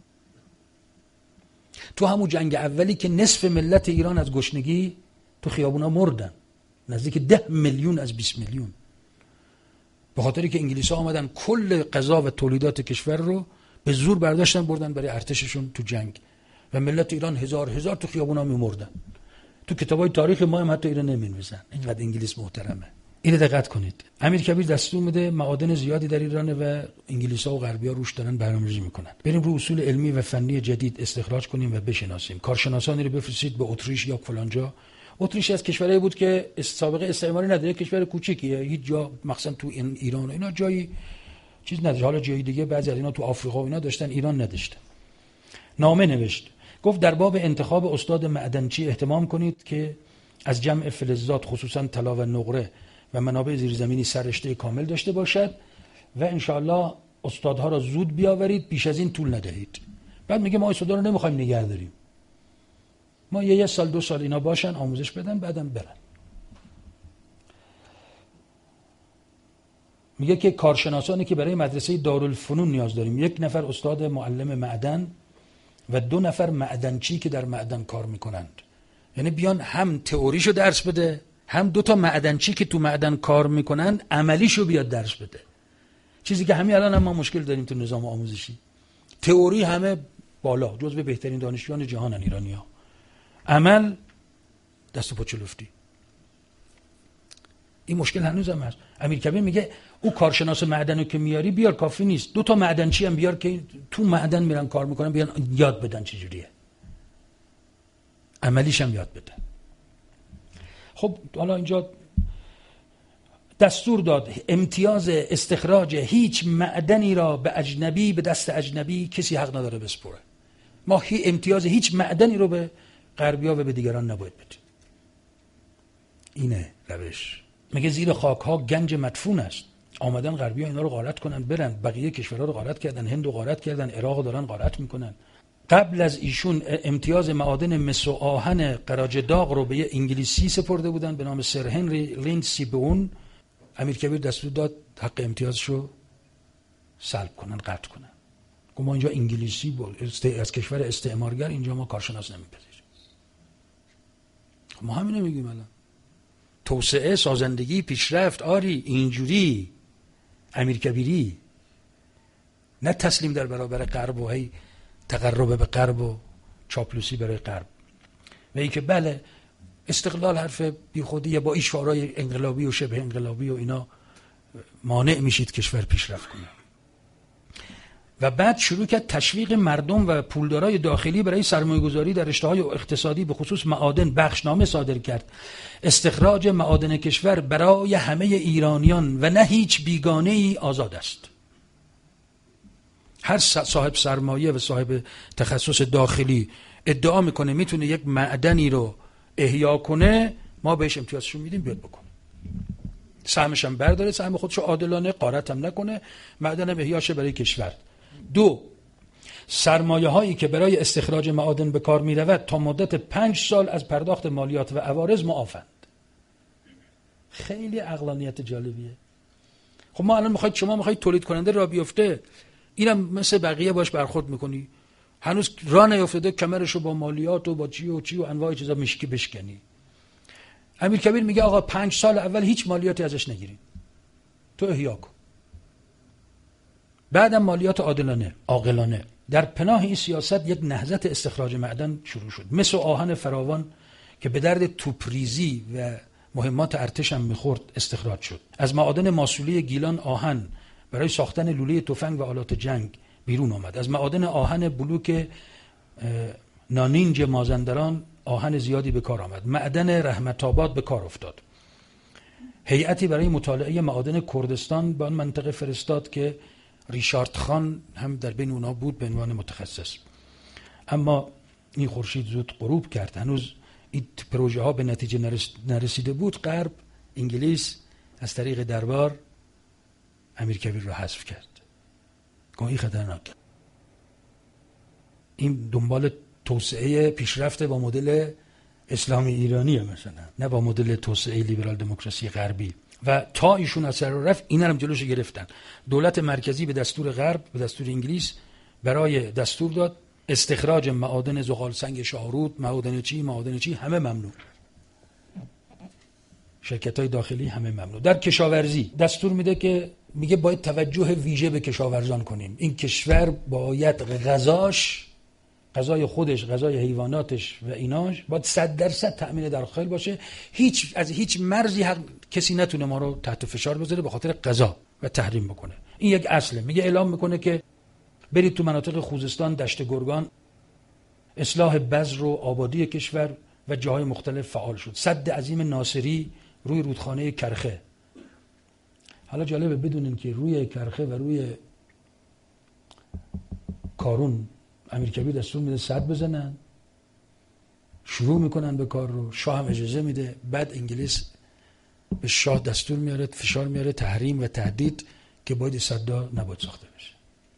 تو همون جنگ اولی که نصف ملت ایران از گشنگی تو خیابونا مردن، نزدیک ده میلیون از بیست میلیون، به خاطری که انگلیس‌ها آمدن کل غذا و تولیدات کشور رو به زور برداشتن بردن برای ارتششون تو جنگ و ملت ایران هزار هزار تو خیابونا میمردن. تو کتابای تاریخ ما هم حتی اینا نمی‌نویسن، اینقدر انگلیس محترمه. اینو دقت کنید. امیر کبیر دستور میده معادن زیادی در ایران و انگلیس‌ها و غربی‌ها روش دارن برنامه‌ریزی میکنن. بریم رو اصول علمی و فنی جدید استخراج کنیم و بشناسیم. کارشناسانی رو بفرستید به اتریش یا فلانجا. اتریش از کشورایی بود که سابقه استعماری نداره، کشور کوچیکیه، هیچ جا مثلا تو این ایران و اینا جایی چیز نداره. حالا جای دیگه بعضی از اینا تو آفریقا و اینا داشتن، ایران نداشته. نامه نوشت، گفت در باب انتخاب استاد معدنچی اهتمام کنید که از جمع فلزات خصوصا طلا و نقره و منابع زیرزمینی سررشته کامل داشته باشد و انشاءالله استادها را زود بیاورید، بیش از این طول ندهید. بعد میگه ما استادا رو نمیخوایم نگه داریم، ما یه, یه سال دو سال اینا باشن آموزش بدن بعدم برن. میگه که کارشناسانی که برای مدرسه دارالفنون نیاز داریم، یک نفر استاد معلم معدن و دو نفر معدنچی که در معدن کار میکنند، یعنی بیان هم تئوریشو درس بده، هم دو تا معدنچی که تو معدن کار میکنند عملیشو بیاد درس بده. چیزی که همین الان هم ما مشکل داریم تو نظام آموزشی. تئوری همه بالا، جزو بهترین دانشجویان جهانن ایرانی‌ها، عمل دست و پا چلفتی. این مشکل هنوز هم هست. امیر کبیر میگه او کارشناس معدنو که میاری بیار، کافی نیست، دو تا معدنچی هم بیار که تو معدن میرن کار میکنن، بیان یاد بدن چجوریه، عملیش هم یاد بدن. خب حالا اینجا دستور داد امتیاز استخراج هیچ معدنی را به اجنبی، به دست اجنبی کسی حق نداره بسپره. ما هی امتیاز هیچ معدنی رو به غربی‌ها و به دیگران نباید بدیم. اینه روش. میگه زیر خاک‌ها گنج مدفون است. آمدن غربی‌ها اینا رو غارت کنن برن. بقیه کشورها رو غارت کردن، هند رو غارت کردن، عراق رو دارن غارت میکنن. قبل از ایشون امتیاز معادن مس و آهن قراج داغ رو به یه انگلیسی سپرده بودن به نام سر هنری لیندسی بون. امیرکبیر دستور داد حق امتیازشو سلب کنن، قطع کنن. گفت ما اینجا انگلیسی بود از کشور استعمارگر، اینجا ما کارشناس نمیپذیریم. ما همین نمیگیم الان. توسعه، سازندگی، پیشرفت، آری اینجوری امیرکبیری، نه تسلیم در برابر غرب و هی تقرب به غرب و چاپلوسی برای غرب. و این که بله استقلال حرف بیخودیه، با این شعارهای انقلابی و شبه انقلابی و اینا مانع میشید کشور پیشرفت کنه. و بعد شروع کرد تشویق مردم و پولدارای داخلی برای سرمایه‌گذاری در رشته‌های اقتصادی به خصوص معادن بخشنامه صادر کرد. استخراج معادن کشور برای همه ایرانیان و نه هیچ بیگانه ای آزاد است. هر صاحب سرمایه و صاحب تخصص داخلی ادعا میکنه میتونه یک معدنی رو احیا کنه، ما بهش امتیازشو میدیم بیاد بکنه. سهمش هم برداره، سهم خودشو عادلانه غارت هم نکنه، معدنم احیاشه برای کشور. دو، سرمایه هایی که برای استخراج معادن به کار می رود تا مدت پنج سال از پرداخت مالیات و عوارض معافند. خیلی عقلانیت جالبیه. خب ما الان میخواید، شما میخواید تولید کننده را بیفته، اینم مثل بقیه باش برخورد میکنی، هنوز راه نیفتاده کمرشو با مالیات و با چی و چی و انواع چیزا مشکی بشکنی. امیرکبیر میگه آقا پنج سال اول هیچ مالیاتی ازش نگیریم، تو احیا کن. بعدم مالیات عادلانه، عاقلانه. در پناه این سیاست یک نهضت استخراج معدن شروع شد. مس و آهن فراوان که به درد توپریزی و مهمات ارتش هم میخورد استخراج شد. از معادن ماسولی گیلان آهن برای ساختن لوله تفنگ و آلات جنگ بیرون آمد. از معادن آهن بلوک نانینج مازندران آهن زیادی به کار آمد. معدن رحمت آباد به کار افتاد. هیئتی برای مطالعه معادن کردستان به آن منطقه فرستاد که ریشارد خان هم در بین اونا بود به عنوان متخصص. اما این خورشید زود غروب کرد، هنوز این پروژه ها به نتیجه نرسیده بود. غرب، انگلیس از طریق دربار امیرکبیر رو حذف کرد. گاه این خطرناکه. این دنبال توسعه پیشرفته با مدل اسلامی ایرانیه مثلا، نه با مدل توسعه لیبرال دموکراسی غربی. و تا ایشون از سر رفت این هم جلوش گرفتن. دولت مرکزی به دستور غرب، به دستور انگلیس برای دستور داد استخراج معادن زغال سنگ شاهرود، معادن چی، معادن چی، همه ممنوع. شرکت‌های داخلی همه ممنوع. در کشاورزی دستور میده که میگه باید توجه ویژه به کشاورزان کنیم. این کشور باید غذاش، غذای خودش، غذای حیواناتش و ایناش باید صد درصد تأمین داخل باشه. هیچ از هیچ مرزی حق کسی نتونه ما رو تحت فشار بذاره به خاطر غذا و تحریم بکنه. این یک اصله. میگه اعلام میکنه که برید تو مناطق خوزستان، دشت گرگان، اصلاح بذر و آبادی کشور و جاهای مختلف فعال شد. سد عظیم ناصری روی رودخانه کرخه. حالا جالبه بدونین که روی کرخه و روی کارون امیرکبیر دستور میده سد بزنن، شروع میکنن به کار رو، شاه هم اجازه میده. بعد انگلیس به شاه دستور میاره، فشار میاره، تحریم و تهدید که باید سدا نباید ساخته بشه.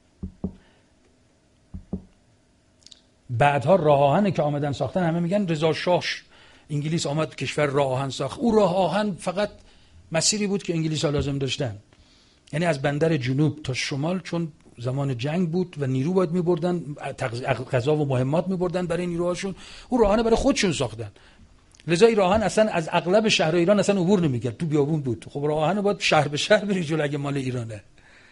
بعدها راه آهن که آمدن ساختن، همه میگن رضا شاه انگلیس آمد کشور راه آهن ساخت. او راه آهن فقط مسیری بود که انگلیس ها لازم داشتن، یعنی از بندر جنوب تا شمال، چون زمان جنگ بود و نیرو باید میبردن، غذا و مهمات میبردن برای نیروهاشون، او راه آهن برای خودشون ساختن. لذا این راه آهن اصلا از اغلب شهر ایران اصلا عبور نمیکرد، تو بیابون بود. خب راه آهن باید شهر به شهر بری جلو اگه مال ایرانه.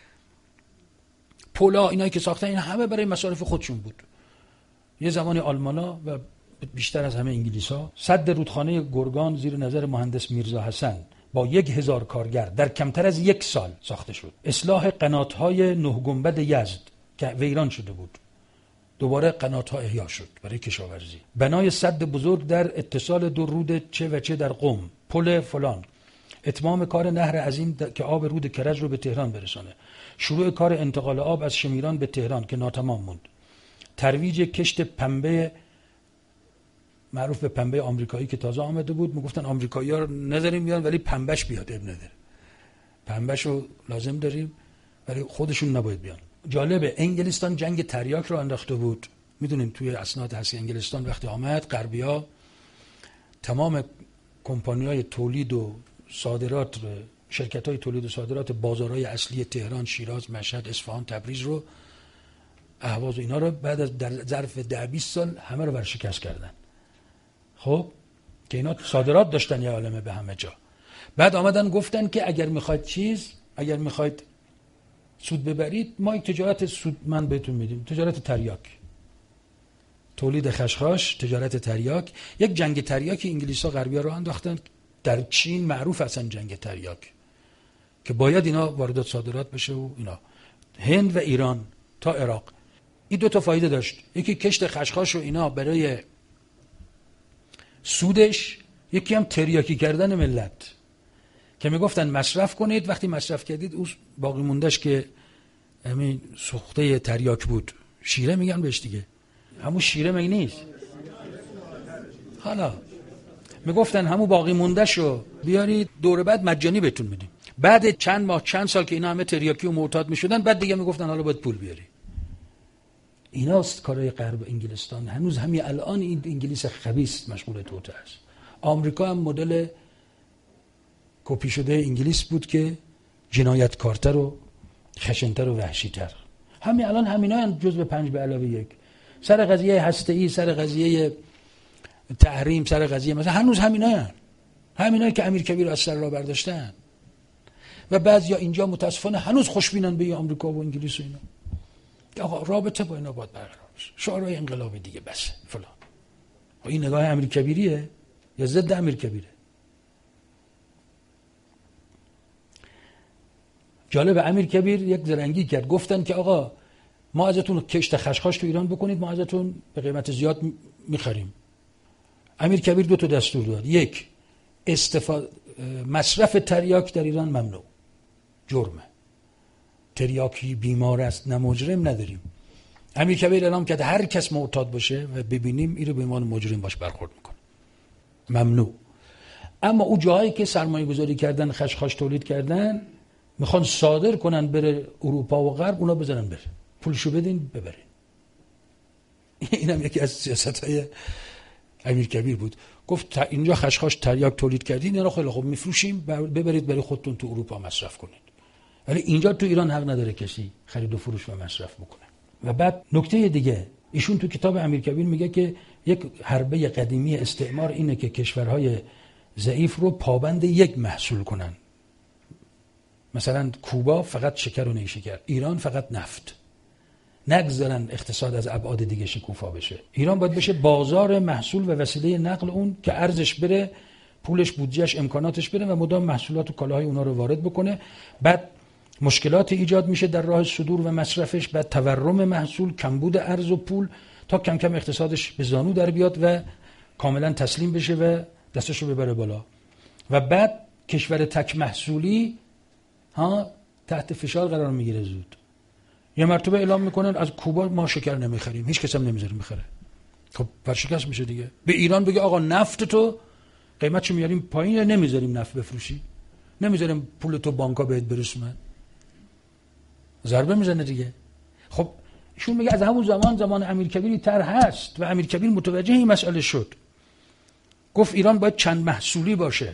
پلا اینایی که ساختن این همه برای مصارف خودشون بود. یه زمانی آلمانا و بیشتر از همه انگلیس‌ها. سد رودخانه گرگان زیر نظر مهندس میرزا حسن با یک هزار کارگر در کمتر از یک سال ساخته شد. اصلاح قنات‌های نه گنبد یزد که ویران شده بود، دوباره قنات‌ها احیا شد برای کشاورزی. بنای سد بزرگ در اتصال دو رود چه و چه در قم، پل فلان، اتمام کار نهر عظیم که آب رود کرج رو به تهران برسانه، شروع کار انتقال آب از شمیران به تهران که ناتمام موند، ترویج کشت پنبه معروف به پنبه آمریکایی که تازه آمده بود، میگفتن آمریکایی‌ها رو نذاریم بیان ولی پنبهش بیاد، اب نداره، پنبهش رو لازم داریم ولی خودشون نباید بیان. جالبه انگلستان جنگ تریاک رو انداخته بود. میدونیم توی اسناد هست انگلستان وقتی آمد غربی‌ها تمام کمپانی‌های تولید و صادرات، شرکت‌های تولید و صادرات بازارهای اصلی تهران، شیراز، مشهد، اصفهان، تبریز رو، اهواز و اینا رو بعد از در ظرف ده بیست سال همه رو ورشکست کردن. خب که اینا صادرات داشتن یه عالمه به همه جا. بعد آمدن گفتن که اگر میخواید چیز اگر میخواید سود ببرید ما یک تجارت سودمند بهتون میدیم، تجارت تریاک، تولید خشخاش، تجارت تریاک. یک جنگ تریاک انگلیس‌ها غربی‌ها رو انداختن. در چین معروف هستن جنگ تریاک که باید اینا واردات صادرات بشه و اینا. هند و ایران تا عراق این دو تا فایده داشت، یکی کشت خشخاش و اینا برای سودش، یکی هم تریاکی کردن ملت که میگفتن مصرف کنید، وقتی مصرف کردید اون باقی موندهش که همین سوخته تریاک بود، شیره میگن بهش دیگه، همون شیره مگه نیست؟ حالا میگفتن همون باقی موندهشو بیارید دور بعد مجانی بهتون میدیم. بعد چند ماه چند سال که اینا همه تریاکی و معتاد میشدن بعد دیگه میگفتن حالا باید پول بیاری. ایناست کارهای غرب انگلستان. هنوز همین الان این انگلیس خبیث مشغول توته است. آمریکا هم مدل کپی شده انگلیس بود که جنایتکارتر و خشنتر و وحشیتر. همین الان همینا هم جزء پنج به علاوه یک، سر قضیه هسته‌ای، سر قضیه تحریم، سر قضیه مثلا هنوز همینا هم همینایی که امیرکبیر رو از سر راه برداشتن و بعضیا اینجا متاسفانه هنوز خوشبینن به آمریکا و انگلیس و اینا. آقا رابطه با اینا باید برقرار بشه، شعارهای انقلابی دیگه بس فلان. این نگاه امیرکبیریه یا ضد امیرکبیره؟ جالب، امیرکبیر یک زرنگی کرد، گفتن که آقا ما ازتون کشت خشخاش تو ایران بکنید، ما ازتون به قیمت زیاد میخریم. امیرکبیر دو تا دستور داد، یک استفاده مصرف تریاک در ایران ممنوع، جرمه، تریاکی بیمار است نه مجرم نداریم. امیرکبیر اعلام کرد هر کس معتاد باشه و ببینیم اینو به عنوان مجرم باش برخورد میکنه، ممنوع. اما اون جاهایی که سرمایه گذاری کردن، خشخاش تولید کردن، میخوان صادر کنن بره اروپا و غرب، اونا بزنن بره، پولشو بدین ببرین. اینم یکی از سیاست‌های امیرکبیر بود. گفت اینجا خشخاش تریاک تولید کردین، اینا خیلی خوب میفروشیم، ببرید برای خودتون تو اروپا مصرف کنید. ولی اینجا تو ایران حق نداره کسی خرید و فروش و مصرف بکنه. و بعد نکته دیگه، ایشون تو کتاب امیرکبیر میگه که یک حربه قدیمی استعمار اینه که کشورهای ضعیف رو پابند یک محصول کنن. مثلا کوبا فقط شکر و نیشکر، ایران فقط نفت. نگذارن اقتصاد از ابعاد دیگه شکوفا بشه. ایران باید بشه بازار محصول و وسیله نقل اون که ارزش بره، پولش، بودجهش، امکاناتش بره و مدام محصولات و کالاهای اونا رو وارد بکنه. بعد مشکلات ایجاد میشه در راه صدور و مصرفش، بعد تورم محصول، کمبود ارز و پول، تا کم کم اقتصادش به زانو در بیاد و کاملا تسلیم بشه و دستشو ببره بالا. و بعد کشور تک محصولی ها تحت فشار قرار میگیره. زود یه مرتبه اعلام میکنن از کوبا ما شکر نمیخریم، هیچ کس هم نمیذاره میخره. خب ورشکست میشه دیگه. به ایران بگه آقا نفت تو قیمتشو میاریم پایین یا نمیذاریم نفت بفروشی، نمیذاریم پول تو بانکا بهت برسونن، ضربه میزنه دیگه. خب ایشون میگه از همون زمان زمان امیرکبیری تر هست و امیرکبیر متوجه این مسئله شد، گفت ایران باید چند محصولی باشه.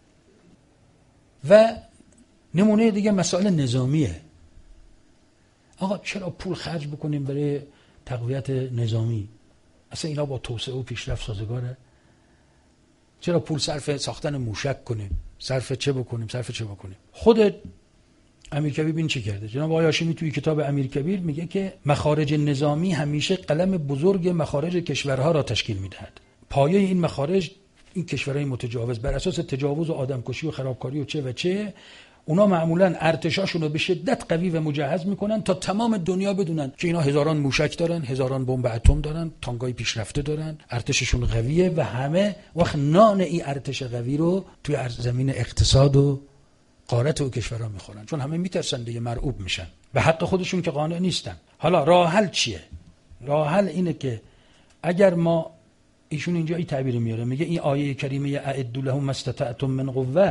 و نمونه دیگه مسائل نظامیه. آقا چرا پول خرج بکنیم برای تقویت نظامی؟ اصلا اینا با توسعه و پیشرفت سازگاره؟ چرا پول صرف ساختن موشک کنیم، صرف چه بکنیم، صرف چه بکنیم؟ خود امیرکبیر ببین چی کرده. جناب آقای هاشمی توی کتاب امیرکبیر میگه که مخارج نظامی همیشه قلم بزرگ مخارج کشورها را تشکیل میدهد. پایه این مخارج این کشورهای متجاوز بر اساس تجاوز و آدمکشی و خرابکاری و چه و چه اونا معمولا ارتشاشون رو به شدت قوی و مجهز میکنن تا تمام دنیا بدونن که اینا هزاران موشک دارن، هزاران بمب اتم دارن، تانکای پیشرفته دارن، ارتششون قویه و همه وقت نان این ارتش قوی رو توی زمین اقتصاد و غارت و کشورها میخورن، چون همه میترسن دیگه، مرعوب میشن، به حق خودشون که قانع نیستن. حالا راه حل چیه؟ راه حل اینه که اگر ما، ایشون اینجا این تعبیر میاره، میگه این آیه کریمه اعدوا لهم ما استطعتم من قوه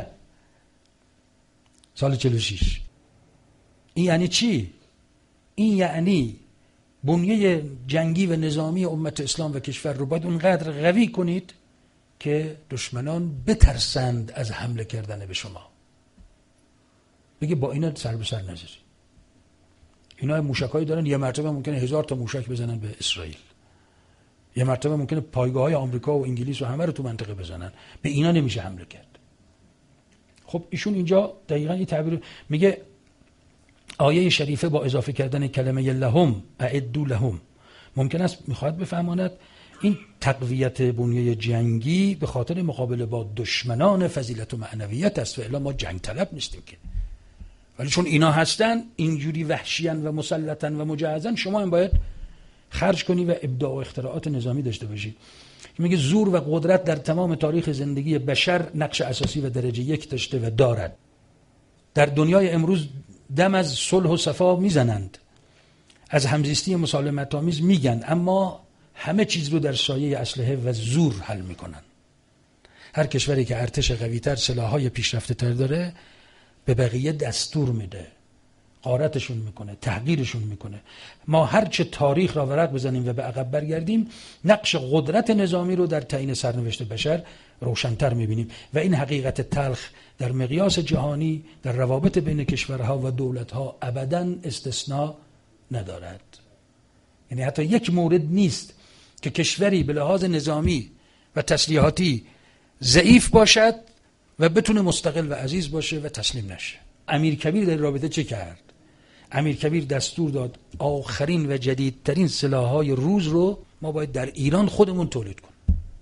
سال چهل و شش، این یعنی چی؟ این یعنی بنیه جنگی و نظامی امت اسلام و کشور رو باید اونقدر قوی کنید که دشمنان بترسند از حمله کردن به شما. بگه با اینا سر به سر نذاری. اینا موشکایی دارن، یه مرتبه ممکنه هزار تا موشک بزنن به اسرائیل، یه مرتبه ممکنه پایگاه‌های آمریکا و انگلیس و همه رو تو منطقه بزنن، به اینا نمیشه حمله کرد. خب ایشون اینجا دقیقاً این تعبیر میگه، آیه شریفه با اضافه کردن کلمه لهم اعدوا لهم ممکن است میخواد بفهماند این تقویت بنیه جنگی به خاطر مقابله با دشمنان فضیلت و معنویت است و الا ما جنگ طلب نیستیم که، ولی چون اینا هستن اینجوری وحشیان و مسلطن و مجهزن، شما هم باید خرج کنی و ابداع و اختراعات نظامی داشته باشید. میگه زور و قدرت در تمام تاریخ زندگی بشر نقش اساسی و درجه یک داشته و دارد. در دنیای امروز دم از صلح و صفا میزنند، از همزیستی مسالمت آمیز میگن، اما همه چیز رو در سایه اسلحه و زور حل میکنن. هر کشوری که ارتش قوی‌تر، سلاح‌های پیشرفته‌تر داره، به بقیه دستور میده، غارتشون میکنه، تحقیرشون میکنه. ما هر چه تاریخ را ورق بزنیم و به عقب برگردیم، نقش قدرت نظامی رو در تعیین سرنوشت بشر روشن‌تر میبینیم و این حقیقت تلخ در مقیاس جهانی در روابط بین کشورها و دولتها ابداً استثناء ندارد. یعنی حتی یک مورد نیست که کشوری به لحاظ نظامی و تسلیحاتی ضعیف باشد و بتونه مستقل و عزیز باشه و تسلیم نشه. امیرکبیر در رابطه چه کرد؟ امیرکبیر دستور داد آخرین و جدیدترین سلاح‌های روز رو ما باید در ایران خودمون تولید کنیم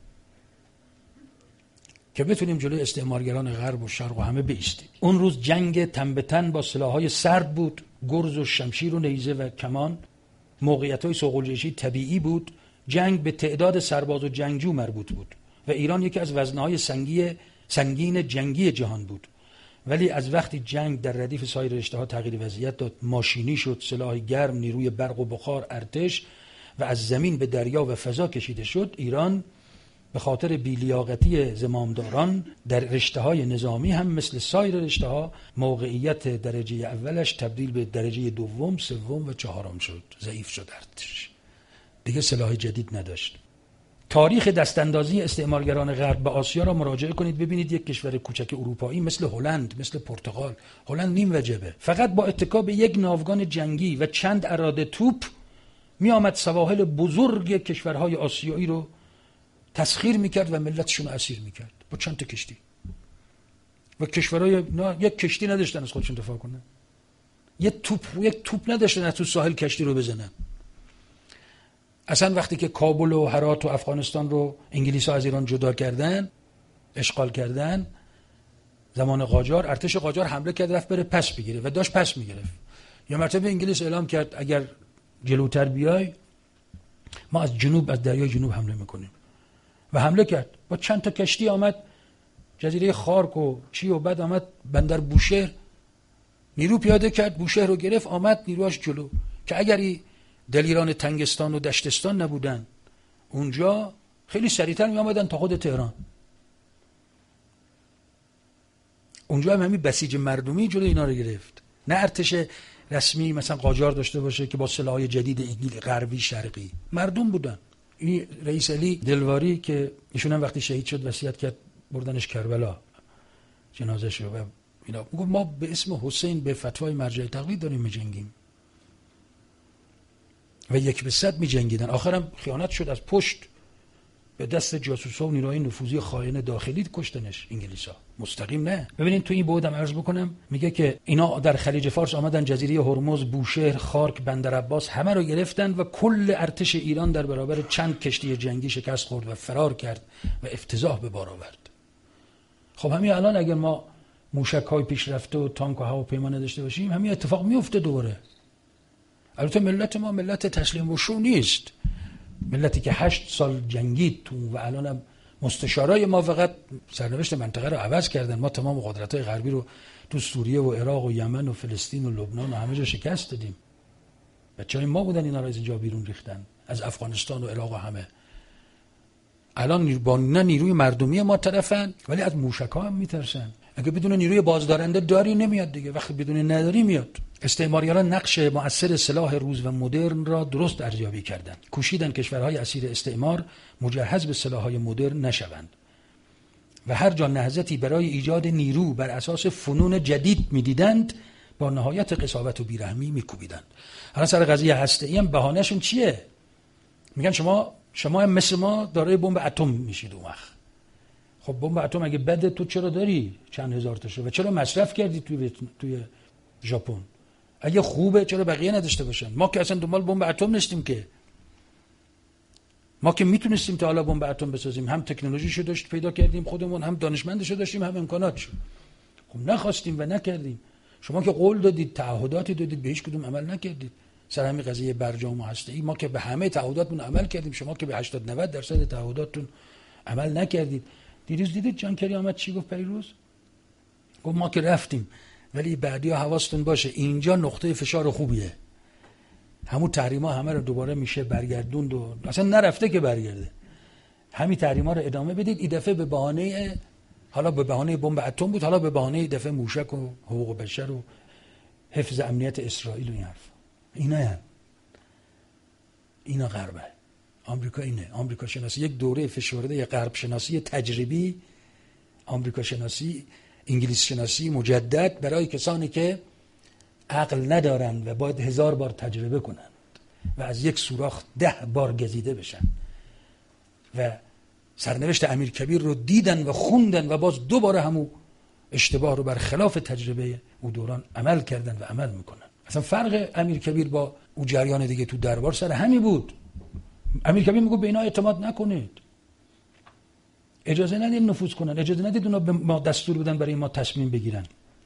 که بتونیم جلوی استعمارگران غرب و شرق و همه بایستیم. اون روز جنگ تن به تن با سلاح‌های سرد بود، گرز و شمشیر و نیزه و کمان، موقعیت‌های سوق‌الجیشی طبیعی بود. جنگ به تعداد سرباز و جنگجو مربوط بود و ایران یکی از وزنه‌های سنگی سنگین جنگی جهان بود. ولی از وقتی جنگ در ردیف سایر رشته‌ها تغییر وضعیت داد، ماشینی شد، سلاح گرم، نیروی برق و بخار، ارتش و از زمین به دریا و فضا کشیده شد، ایران به خاطر بی‌لیاقتی زمامداران در رشته‌های نظامی هم مثل سایر رشته‌ها موقعیت درجه اولش تبدیل به درجه دوم، سوم و چهارم شد. ضعیف شد ارتش. دیگه سلاح جدید نداشت. تاریخ دستاندازی استعمارگران غرب به آسیا را مراجعه کنید، ببینید یک کشور کوچک اروپایی مثل هلند، مثل پرتغال، هلند نیم وجبه، فقط با اتکا به یک ناوگان جنگی و چند اراده توپ می آمد سواحل بزرگ کشورهای آسیایی رو تسخیر میکرد و ملتشون رو اسیر میکرد با چند تا کشتی. و کشورهای نه یک کشتی نداشتن از خودشون دفاع کنن، یک توپ یک توپ نداشتن از تو ساحل کشتی رو بزنن. اصلا وقتی که کابل و هرات و افغانستان رو انگلیس‌ها از ایران جدا کردن، اشغال کردن، زمان قاجار، ارتش قاجار حمله کرد، رفت بره پس بگیره و داشت پس میگرفت. یا مرتبه انگلیس اعلام کرد اگر جلوتر بیای ما از جنوب، از دریای جنوب حمله میکنیم و حمله کرد. با چند تا کشتی آمد جزیره خارک و چی و بعد آمد بندر بوشهر، نیرو پیاده کرد، بوشهر رو گرفت، آمد نیروهاش جلو که اگری دلیران تنگستان و دشتستان نبودن اونجا خیلی سریعتر می آمدن تا خود تهران. اونجا هم همین بسیج مردمی جلو اینا رو گرفت، نه ارتش رسمی مثلا قاجار داشته باشه که با سلاح‌های جدید انگلیس غربی شرقی، مردم بودن. این رئیس علی دلواری که ایشون هم وقتی شهید شد وصیت کرد بردنش کربلا جنازه‌شو و اینا، میگه ما به اسم حسین به فتوای مرجع تقلید داریم میجنگیم و یک به صد می جنگیدن. آخرم خیانت شد، از پشت به دست جاسوسا و نیروهای نفوذی خائن داخلی کشتنش انگلیسا، مستقیم نه. ببینید تو این بعدم عرض بکنم، میگه که اینا در خلیج فارس آمدن، جزیره هرمز، بوشهر، خارک، بندر عباس همه رو گرفتن و کل ارتش ایران در برابر چند کشتی جنگی شکست خورد و فرار کرد و افتضاح به بار آورد. خب همین الان اگر ما موشک‌های پیشرفته و تانک و هواپیما نداشته باشیم، همین اتفاق میفته دوباره. البته ملت ما ملت تسلیم و شو نیست، ملتی که هشت سال جنگید تو و الانم مستشارای ما فقط سرنوشت منطقه رو عوض کردن. ما تمام قدرت‌های غربی رو تو سوریه و عراق و یمن و فلسطین و لبنان و همه جا شکست دادیم. بچه‌های ما بودن اینا رو از اینجا بیرون ریختن، از افغانستان و عراق و همه. الان با نه نیروی مردمی ما طرفن، ولی از موشک‌ها هم میترسن. اگه بدون نیروی بازدارنده داری نمیاد دیگه، وقتی بدون نداری میاد. استعماریان نقش مؤثر سلاح روز و مدرن را درست ارزیابی کردند. کوشیدند کشورهای اسیر استعمار مجهز به سلاح‌های مدرن نشوند و هر جا نهضتی برای ایجاد نیرو بر اساس فنون جدید می‌دیدند با نهایت قساوت و بیرحمی می‌کوبیدند. حالا سر قضیه هسته‌ای هم بهانه‌شون چیه؟ میگن شما شما هم مثل ما دارای بمب اتم میشید اون وقت. خب بمب اتم اگه بده تو چرا داری چند هزار تاشو و چرا مصرف کردی توی توی ژاپن؟ اگه خوبه چرا بقیه نداشته باشن؟ ما که اصلا دنبال بمب اتم نیستیم که. ما که میتونستیم تا حالا بمب اتم بسازیم، هم تکنولوژیشو داشت پیدا کردیم خودمون، هم دانشمندشو داشتیم، هم امکاناتشو. خب نخواستیم و نکردیم. شما که قول دادید، تعهداتی دادید، به هیچ کدوم عمل نکردید. سر همین قضیه برجام و هسته‌ای ما که به همه تعهداتمون عمل کردیم، شما که به هشتاد نود درصد تعهداتتون عمل نکردید. دیروز دیدید جان کری آمد چی گفت پریروز؟ گفت ما که رفتیم ولی بعدیا حواستون باشه اینجا نقطه فشار خوبیه. همون تحریما همه رو دوباره میشه برگردوند و اصلا نرفته که برگرده. همین تحریما رو ادامه بدید. این دفعه به بهانه، حالا به بهانه بمب اتم بود، حالا به بهانه دفعه موشک و حقوق بشر و حفظ امنیت اسرائیل و این حرف. اینا هم. اینا غربه. آمریکا اینه. آمریکا شناسی یک دوره فشرده غرب شناسی تجربی، آمریکا شناسی، انگلیس شناسی مجدد برای کسانی که عقل ندارند و باید هزار بار تجربه کنند و از یک سوراخ ده بار گزیده بشن و سرنوشت امیرکبیر رو دیدن و خوندن و باز دوباره همون اشتباه رو برخلاف تجربه او دوران عمل کردن و عمل میکنن. اصلا فرق امیرکبیر با او جریان دیگه تو دربار سر همین بود. امیرکبیر میگه به اینا اعتماد نکنید، اجازه ندید نفوذ کنن، اجازه ندید اونا به ما دستور بدن برای ما تصمیم بگیرن.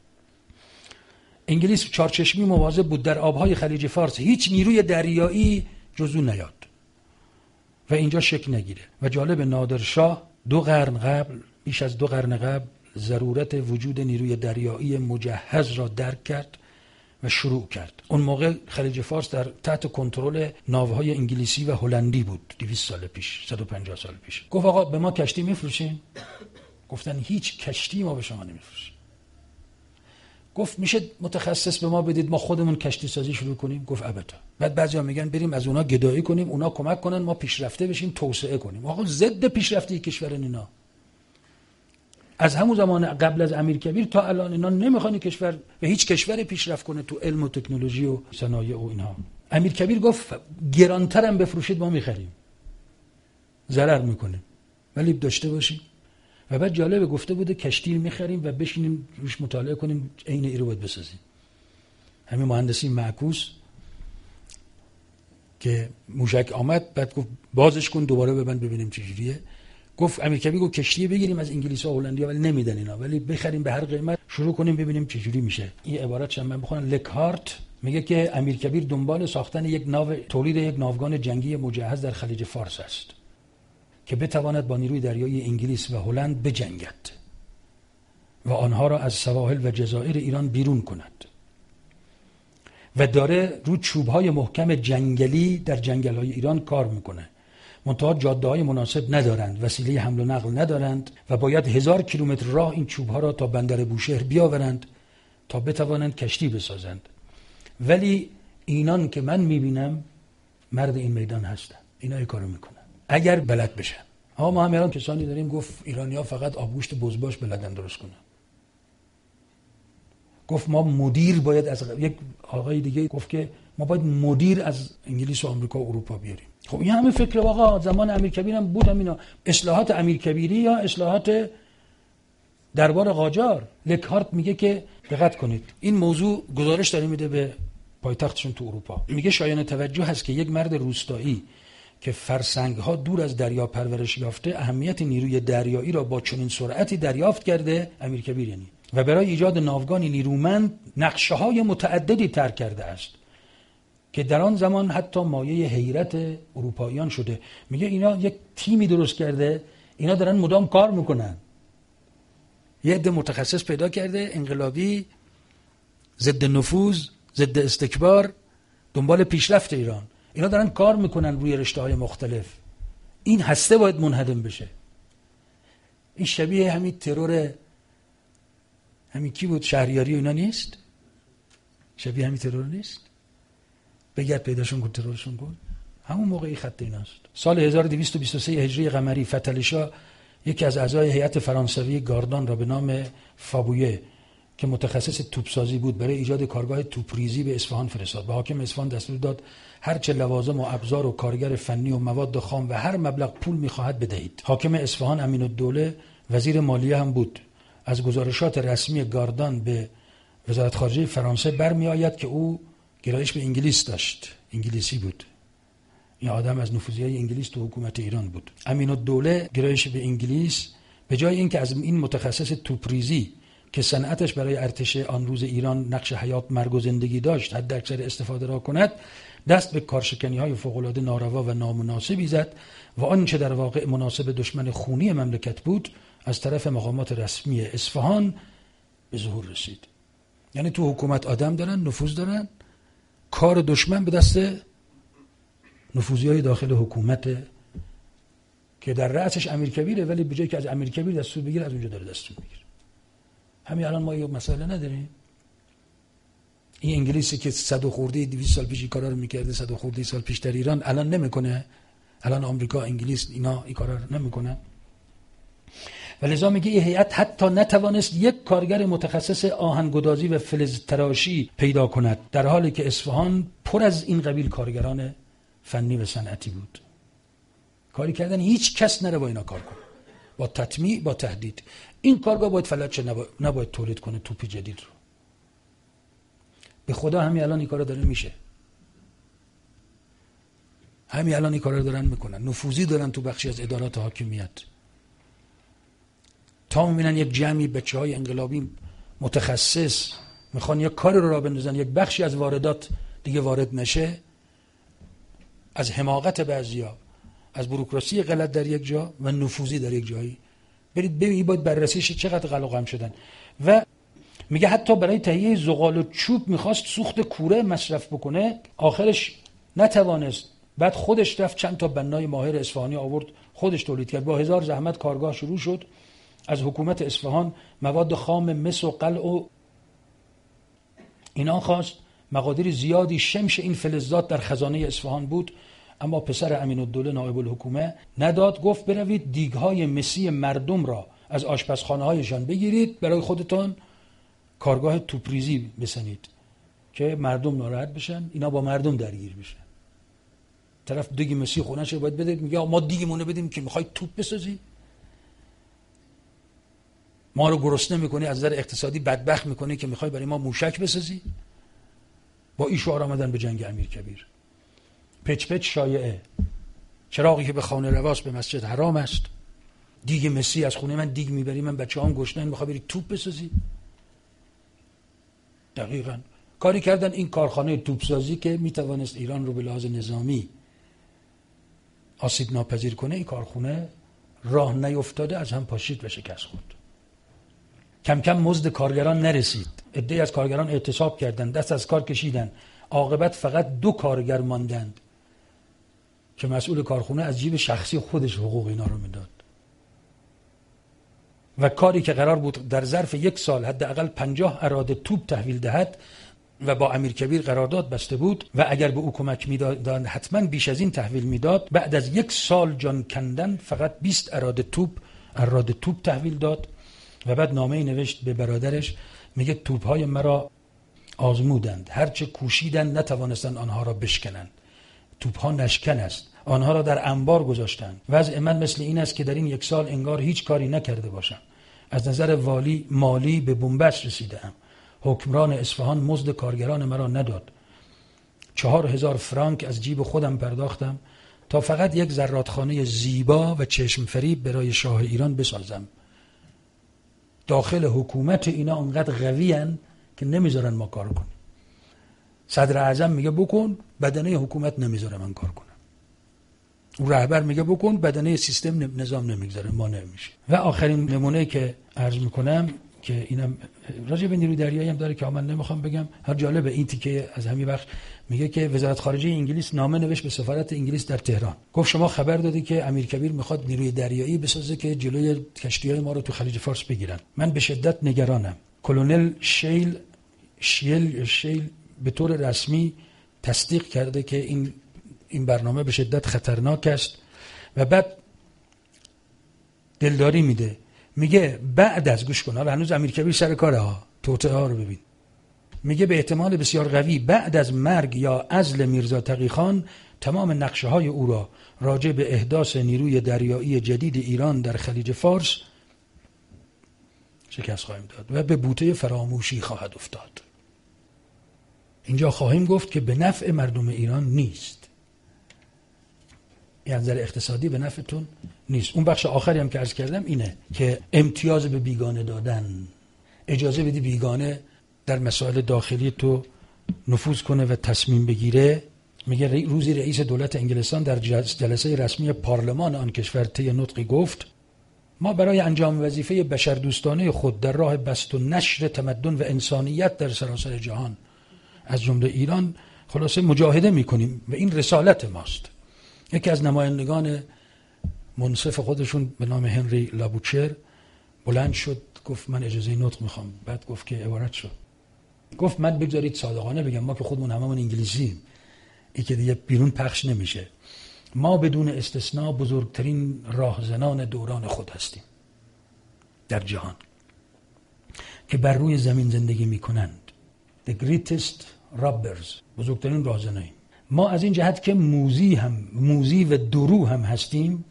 انگلیس چارچشمی مواظب بود در آبهای خلیج فارس هیچ نیروی دریایی جزو نیاد و اینجا شک نگیره. و جالب، نادرشاه دو قرن قبل، بیش از دو قرن قبل، ضرورت وجود نیروی دریایی مجهز را درک کرد و شروع کرد. اون موقع خلیج فارس در تحت کنترل ناوهای انگلیسی و هلندی بود. دویست سال پیش، صد و پنجاه سال پیش. گفت آقا به ما کشتی میفروشین؟ گفتن هیچ کشتی ما به شما نمیفروشیم. گفت میشه متخصص به ما بدید ما خودمون کشتی سازی شروع کنیم؟ گفت البته. بعد بعضیا میگن بریم از اونا گدایی کنیم، اونا کمک کنن ما پیشرفته بشیم، توسعه کنیم. آقا ضد پیشرفته کشورن اینا. از همون زمان قبل از امیرکبیر تا الان اینا نمیخوان کشور و هیچ کشور پیشرفت کنه تو علم و تکنولوژی و صنایع و اینها. امیرکبیر گفت گرانترم بفروشید ما میخریم، ضرر میکنه ولی داشته باشید. و بعد جالب گفته بوده کشتی میخریم و بشینیم روش مطالعه کنیم، عین این رو باید بسازیم. همین مهندسی معکوس که موشک آمد بعد گفت بازش کن دوباره ببند ببینیم چه جوریه. گفت امیرکبیر گفت کشتی بگیریم از انگلیس‌ها و هلندی‌ها ولی نمیدن اینا، ولی بخریم به هر قیمت، شروع کنیم ببینیم چه جوری میشه. این عبارت چند من بخونم. لکهارت میگه که امیرکبیر دنبال ساختن یک ناو، تولید یک ناوگان جنگی مجهز در خلیج فارس است که بتواند با نیروی دریایی انگلیس و هلند بجنگد و آنها را از سواحل و جزایر ایران بیرون کند و داره رو چوب‌های محکم جنگلی در جنگل‌های ایران کار میکنه. منتها جاده‌های مناسب ندارند، وسیله حمل و نقل ندارند و باید هزار کیلومتر راه این چوب‌ها را تا بندر بوشهر بیاورند تا بتوانند کشتی بسازند. ولی اینان که من میبینم مرد این میدان هستن، اینا این کارو میکنن اگر بلد بشن. ها ما هم الان کسانی داریم گفت ایرانی‌ها فقط آبگوشت بزباش بلدن درست کنن. گفت ما مدیر باید از یک آقای دیگه گفت که ما باید مدیر از انگلیس و آمریکا و اروپا بیاریم. خب این همه فکر واقعا زمان امیرکبیر هم بود. همینا اصلاحات امیرکبیری یا اصلاحات دربار قاجار. لکهارت میگه که دقت کنید این موضوع گزارش داره میده به پایتختشون تو اروپا. میگه شایان توجه هست که یک مرد روستایی که فرسنگ‌ها دور از دریا پرورش یافته اهمیت نیروی دریایی را با چنین سرعتی دریافت کرده، امیرکبیر یعنی، و برای ایجاد ناوگانی نیرومند نقشه های متعددی طرح کرده است که در آن زمان حتی مایه حیرت اروپاییان شده. میگه اینا یک تیمی درست کرده، اینا دارن مدام کار میکنن، یه عده متخصص پیدا کرده، انقلابی، ضد نفوذ، ضد استکبار، دنبال پیشرفت ایران. اینا دارن کار میکنن روی رشته‌های مختلف. این هسته باید منهدم بشه. این شبیه همین ترور همین کی بود؟ شهریاری و اینا نیست؟ شبیه همین ترور نیست؟ بگرد پیداشون کن، ترورشون کن. همون موقعی خط ایناست. سال هزار و دویست و بیست و سه هجری قمری فتحعلی یکی از اعضای هیئت فرانسوی گاردان را به نام فابویه که متخصص توپسازی بود برای ایجاد کارگاه توپریزی به اصفهان فرستاد. به حاکم اصفهان دستور داد هر چه لوازم و ابزار و کارگر فنی و مواد خام و هر مبلغ پول می‌خواهد بدهید. حاکم اصفهان امین‌الدوله وزیر مالیه هم بود. از گزارشات رسمی گاردان به وزارت خارجه فرانسه برمی‌آید که او گرایش به انگلیس داشت. انگلیسی بود. این آدم از نفوذیای انگلیس تو حکومت ایران بود. امین‌الدوله گرایش به انگلیس به جای اینکه از این متخصص توپریزی که صنعتش برای ارتش آن روز ایران نقش حیات مرگ و زندگی داشت حد اکثر استفاده را کند، دست به کارشکنی‌های فوق‌العاده ناروا و نامناسبی زد و آنچه در واقع مناسب دشمن خونی مملکت بود از طرف مقامات رسمی اصفهان به ظهور رسید. یعنی تو حکومت آدم دارن، نفوذ دارن، کار دشمن به دست نفوذیای داخل حکومت که در رأسش امیرکبیره، ولی به جای که از امیرکبیر دستور بگیره از اونجا داره دستور میگیره. همین الان ما یه مسئله نداریم. این انگلیسی که صد و خورده دویست سال پیش این کارا رو میکرده، صد و خورده سال پیش در ایران الان نمیکنه. الان آمریکا، انگلیس اینا این کارا رو نمیکنن. ولذا میگه این هیئت حتی نتوانست یک کارگر متخصص آهنگدازی و فلز تراشی پیدا کند، در حالی که اصفهان پر از این قبیل کارگران فنی و صنعتی بود. کاری کردن هیچ کس نره با اینا کار کنه، با تطمیع، با تهدید. این کارگاه باید فلج شه، نباید, نباید تولید کنه توپ جدید رو. به خدا همین الان این کارا داره میشه. همین الان این کارا دارن میکنن. نفوذی دارن تو بخشی از ادارات حاکمیت. تا میبینن یک جمعی بچهای انقلابی متخصص میخوان یک کار رو را بندازن، یک بخشی از واردات دیگه وارد نشه، از حماقت بعضیا، از بوروکراسی غلط در یک جا و نفوذی در یک جایی. برید ببینید باید بررسیش چقدر قلقم شدن. و میگه حتی برای تهیه زغال و چوب میخواست سوخت کوره مصرف بکنه، آخرش نتوانست. بعد خودش رفت چند تا بنای ماهر اصفهانی آورد، خودش تولید کرد. با هزار زحمت کارگاه شروع شد. از حکومت اصفهان مواد خام مس و قلع و اینا خواست. مقادیر زیادی شمش این فلزات در خزانه اصفهان بود، اما پسر امین‌الدوله نایب الحکومه نداد. گفت بروید دیگ‌های مسی مردم را از آشپزخانه‌هایشان بگیرید، برای خودتان کارگاه توپریزی بسنید که مردم ناراحت بشن، اینا با مردم درگیر بشن. طرف دیگ مسی خونه‌ش باید بده، میگه ما دیگمون رو بدیم که میخوای توپ بسازی؟ ما رو گرسنه میکنی، از نظر اقتصادی بدبخت میکنی که میخوای برای ما موشک بسازی؟ با این شعار آمدن به جنگ امیرکبیر. پچ پچ شایعه. چراغی که به خانه رواست به مسجد حرام است. دیگ مسی از خونه من دیگ میبری، من بچه‌هام گشنن، میخوای بری توپ بسازی؟ دقیقاً کاری کردن. این کارخانه توپسازی که میتوانست ایران رو به لحاظ نظامی آسیب ناپذیر کنه، این کارخونه راه نیفتاده، از هم پاشید و شکست خورد. کم کم مزد کارگران نرسید. عده‌ای از کارگران اعتصاب کردند، دست از کار کشیدند. عاقبت فقط دو کارگر ماندند که مسئول کارخونه از جیب شخصی خودش حقوق اینا رو میداد. و کاری که قرار بود در ظرف یک سال حداقل پنجاه اراده توپ تحویل دهد و با امیرکبیر قرارداد بسته بود و اگر به او کمک میداد حتما بیش از این تحویل میداد، بعد از یک سال جان کندن فقط بیست اراده توپ اراده توپ تحویل داد. و بعد نامه‌ای نوشت به برادرش، میگه توپ‌های مرا آزمودند، هرچه کوشیدند نتوانستند آنها را بشکنند. توپ‌ها نشکن است، آنها را در انبار گذاشتند. وضع من مثل این است که در این یک سال انگار هیچ کاری نکرده باشم. از نظر والی مالی به بنبست رسیدم. حکمران اصفهان مزد کارگران مرا نداد. چهار هزار فرانک از جیب خودم پرداختم تا فقط یک زرادخانه زیبا و چشم فریب برای شاه ایران بسازم. داخل حکومت اینا اونقدر قوی هن که نمیذارن ما کار کنیم. صدر اعظم میگه بکن، بدنه حکومت نمیذاره من کار کنم. اون رهبر میگه بکن، بدنه سیستم نظام نمیگذاره، ما نمیشه. و آخرین نمونه که عرض میکنم که اینم راجع به نیروی دریایی هم داره که من نمیخوام بگم، هر جالبه این تیکه از همین بخش میگه که وزارت خارجه انگلیس نامه نوشت به سفارت انگلیس در تهران، گفت شما خبر دادی که امیرکبیر میخواد نیروی دریایی بسازه که جلوی کشتیهای ما رو تو خلیج فارس بگیرن. من به شدت نگرانم. کلونل شیل شیل شیل به طور رسمی تصدیق کرده که این این برنامه به شدت خطرناک است و بعد دلداری میده، میگه بعد از گوش کن، حالا هنوز امیرکبیر سر کاره ها، توطئه ها رو ببین، میگه به احتمال بسیار قوی بعد از مرگ یا عزل میرزا تقی خان تمام نقشه های او را راجع به احداث نیروی دریایی جدید ایران در خلیج فارس شکست خواهیم داد و به بوته فراموشی خواهد افتاد. اینجا خواهیم گفت که به نفع مردم ایران نیست، یعنی نظر اقتصادی به نفعتون نیست. اون بخش آخری هم که عرض کردم اینه که امتیاز به بیگانه دادن، اجازه بدی بیگانه در مسائل داخلی تو نفوذ کنه و تصمیم بگیره. میگه روزی رئیس دولت انگلستان در جلسه رسمی پارلمان آن کشور طی نطقی گفت ما برای انجام وظیفه بشردوستانه خود در راه بسط و نشر تمدن و انسانیت در سراسر جهان از جمله ایران خلاصه مجاهده میکنیم و این رسالت ماست. یکی از نمایندگان منصف خودشون به نام هنری لابوچر بلند شد گفت من اجازه نطق میخوام. بعد گفت که عبارت شد، گفت من بگذارید صادقانه بگم، ما که خودمون هممون انگلیسیم، این که دیگه بیرون پخش نمیشه، ما بدون استثناء بزرگترین راهزنان دوران خود هستیم در جهان که بر روی زمین زندگی میکنند. The greatest robbers، بزرگترین راهزناییم. ما از این جهت که موذی هم موذی و درو هم هستیم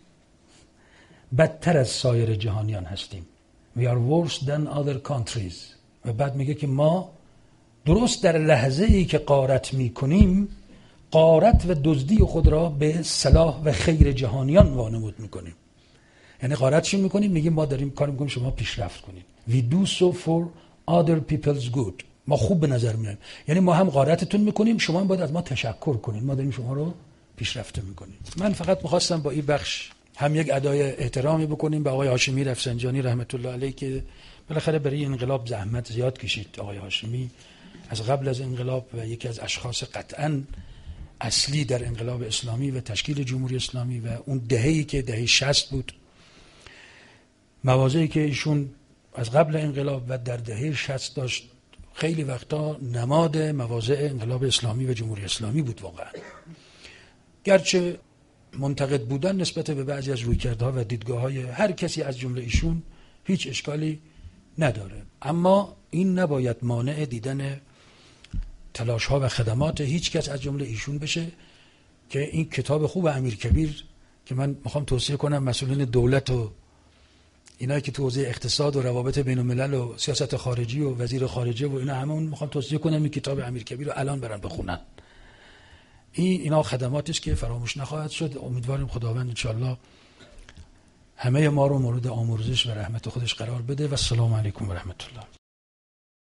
بدتر از سایر جهانیان هستیم. We are worse than other countries. و بعد میگه که ما درست در لحظه ای که غارت میکنیم غارت و دزدی خود را به صلاح و خیر جهانیان وانمود میکنیم. یعنی غارت چی میکنیم؟ میگیم ما داریم کار میکنیم شما پیشرفت کنید. We do so for other people's good. ما خوب به نظر میایم، یعنی ما هم غارتتون میکنیم، شما هم باید از ما تشکر کنید، ما داریم شما رو پیشرفته میکنیم. من فقط میخواستم با این بخش هم یک ادای احترامی بکنیم به آقای هاشمی رفسنجانی رحمت الله علیه که بالاخره برای انقلاب زحمت زیاد کشید. آقای هاشمی از قبل از انقلاب و یکی از اشخاص قطعاً اصلی در انقلاب اسلامی و تشکیل جمهوری اسلامی و اون دهه‌ای که دهه شصت بود، مواضعی که ایشون از قبل انقلاب و در دهه شصت داشت خیلی وقتا نماد مواضع انقلاب اسلامی و جمهوری اسلامی بود واقعا. گرچه منتقد بودن نسبت به بعضی از رویکردها و دیدگاه‌های هر کسی از جمله ایشون هیچ اشکالی نداره، اما این نباید مانع دیدن تلاش‌ها و خدمات هیچ کس از جمله ایشون بشه که این کتاب خوب امیرکبیر که من میخوام توصیه کنم مسئولین دولت و اینایی که تو حوزه اقتصاد و روابط بین الملل و سیاست خارجی و وزیر خارجه و اینا همون میخوام توصیه کنم این کتاب امیرکبیر رو الان برن بخونن. این اینا خدماتی است که فراموش نخواهد شد. امیدواریم خداوند ان شاءالله همه ما رو مورد آمرزش و رحمت خودش قرار بده و السلام علیکم و رحمت الله.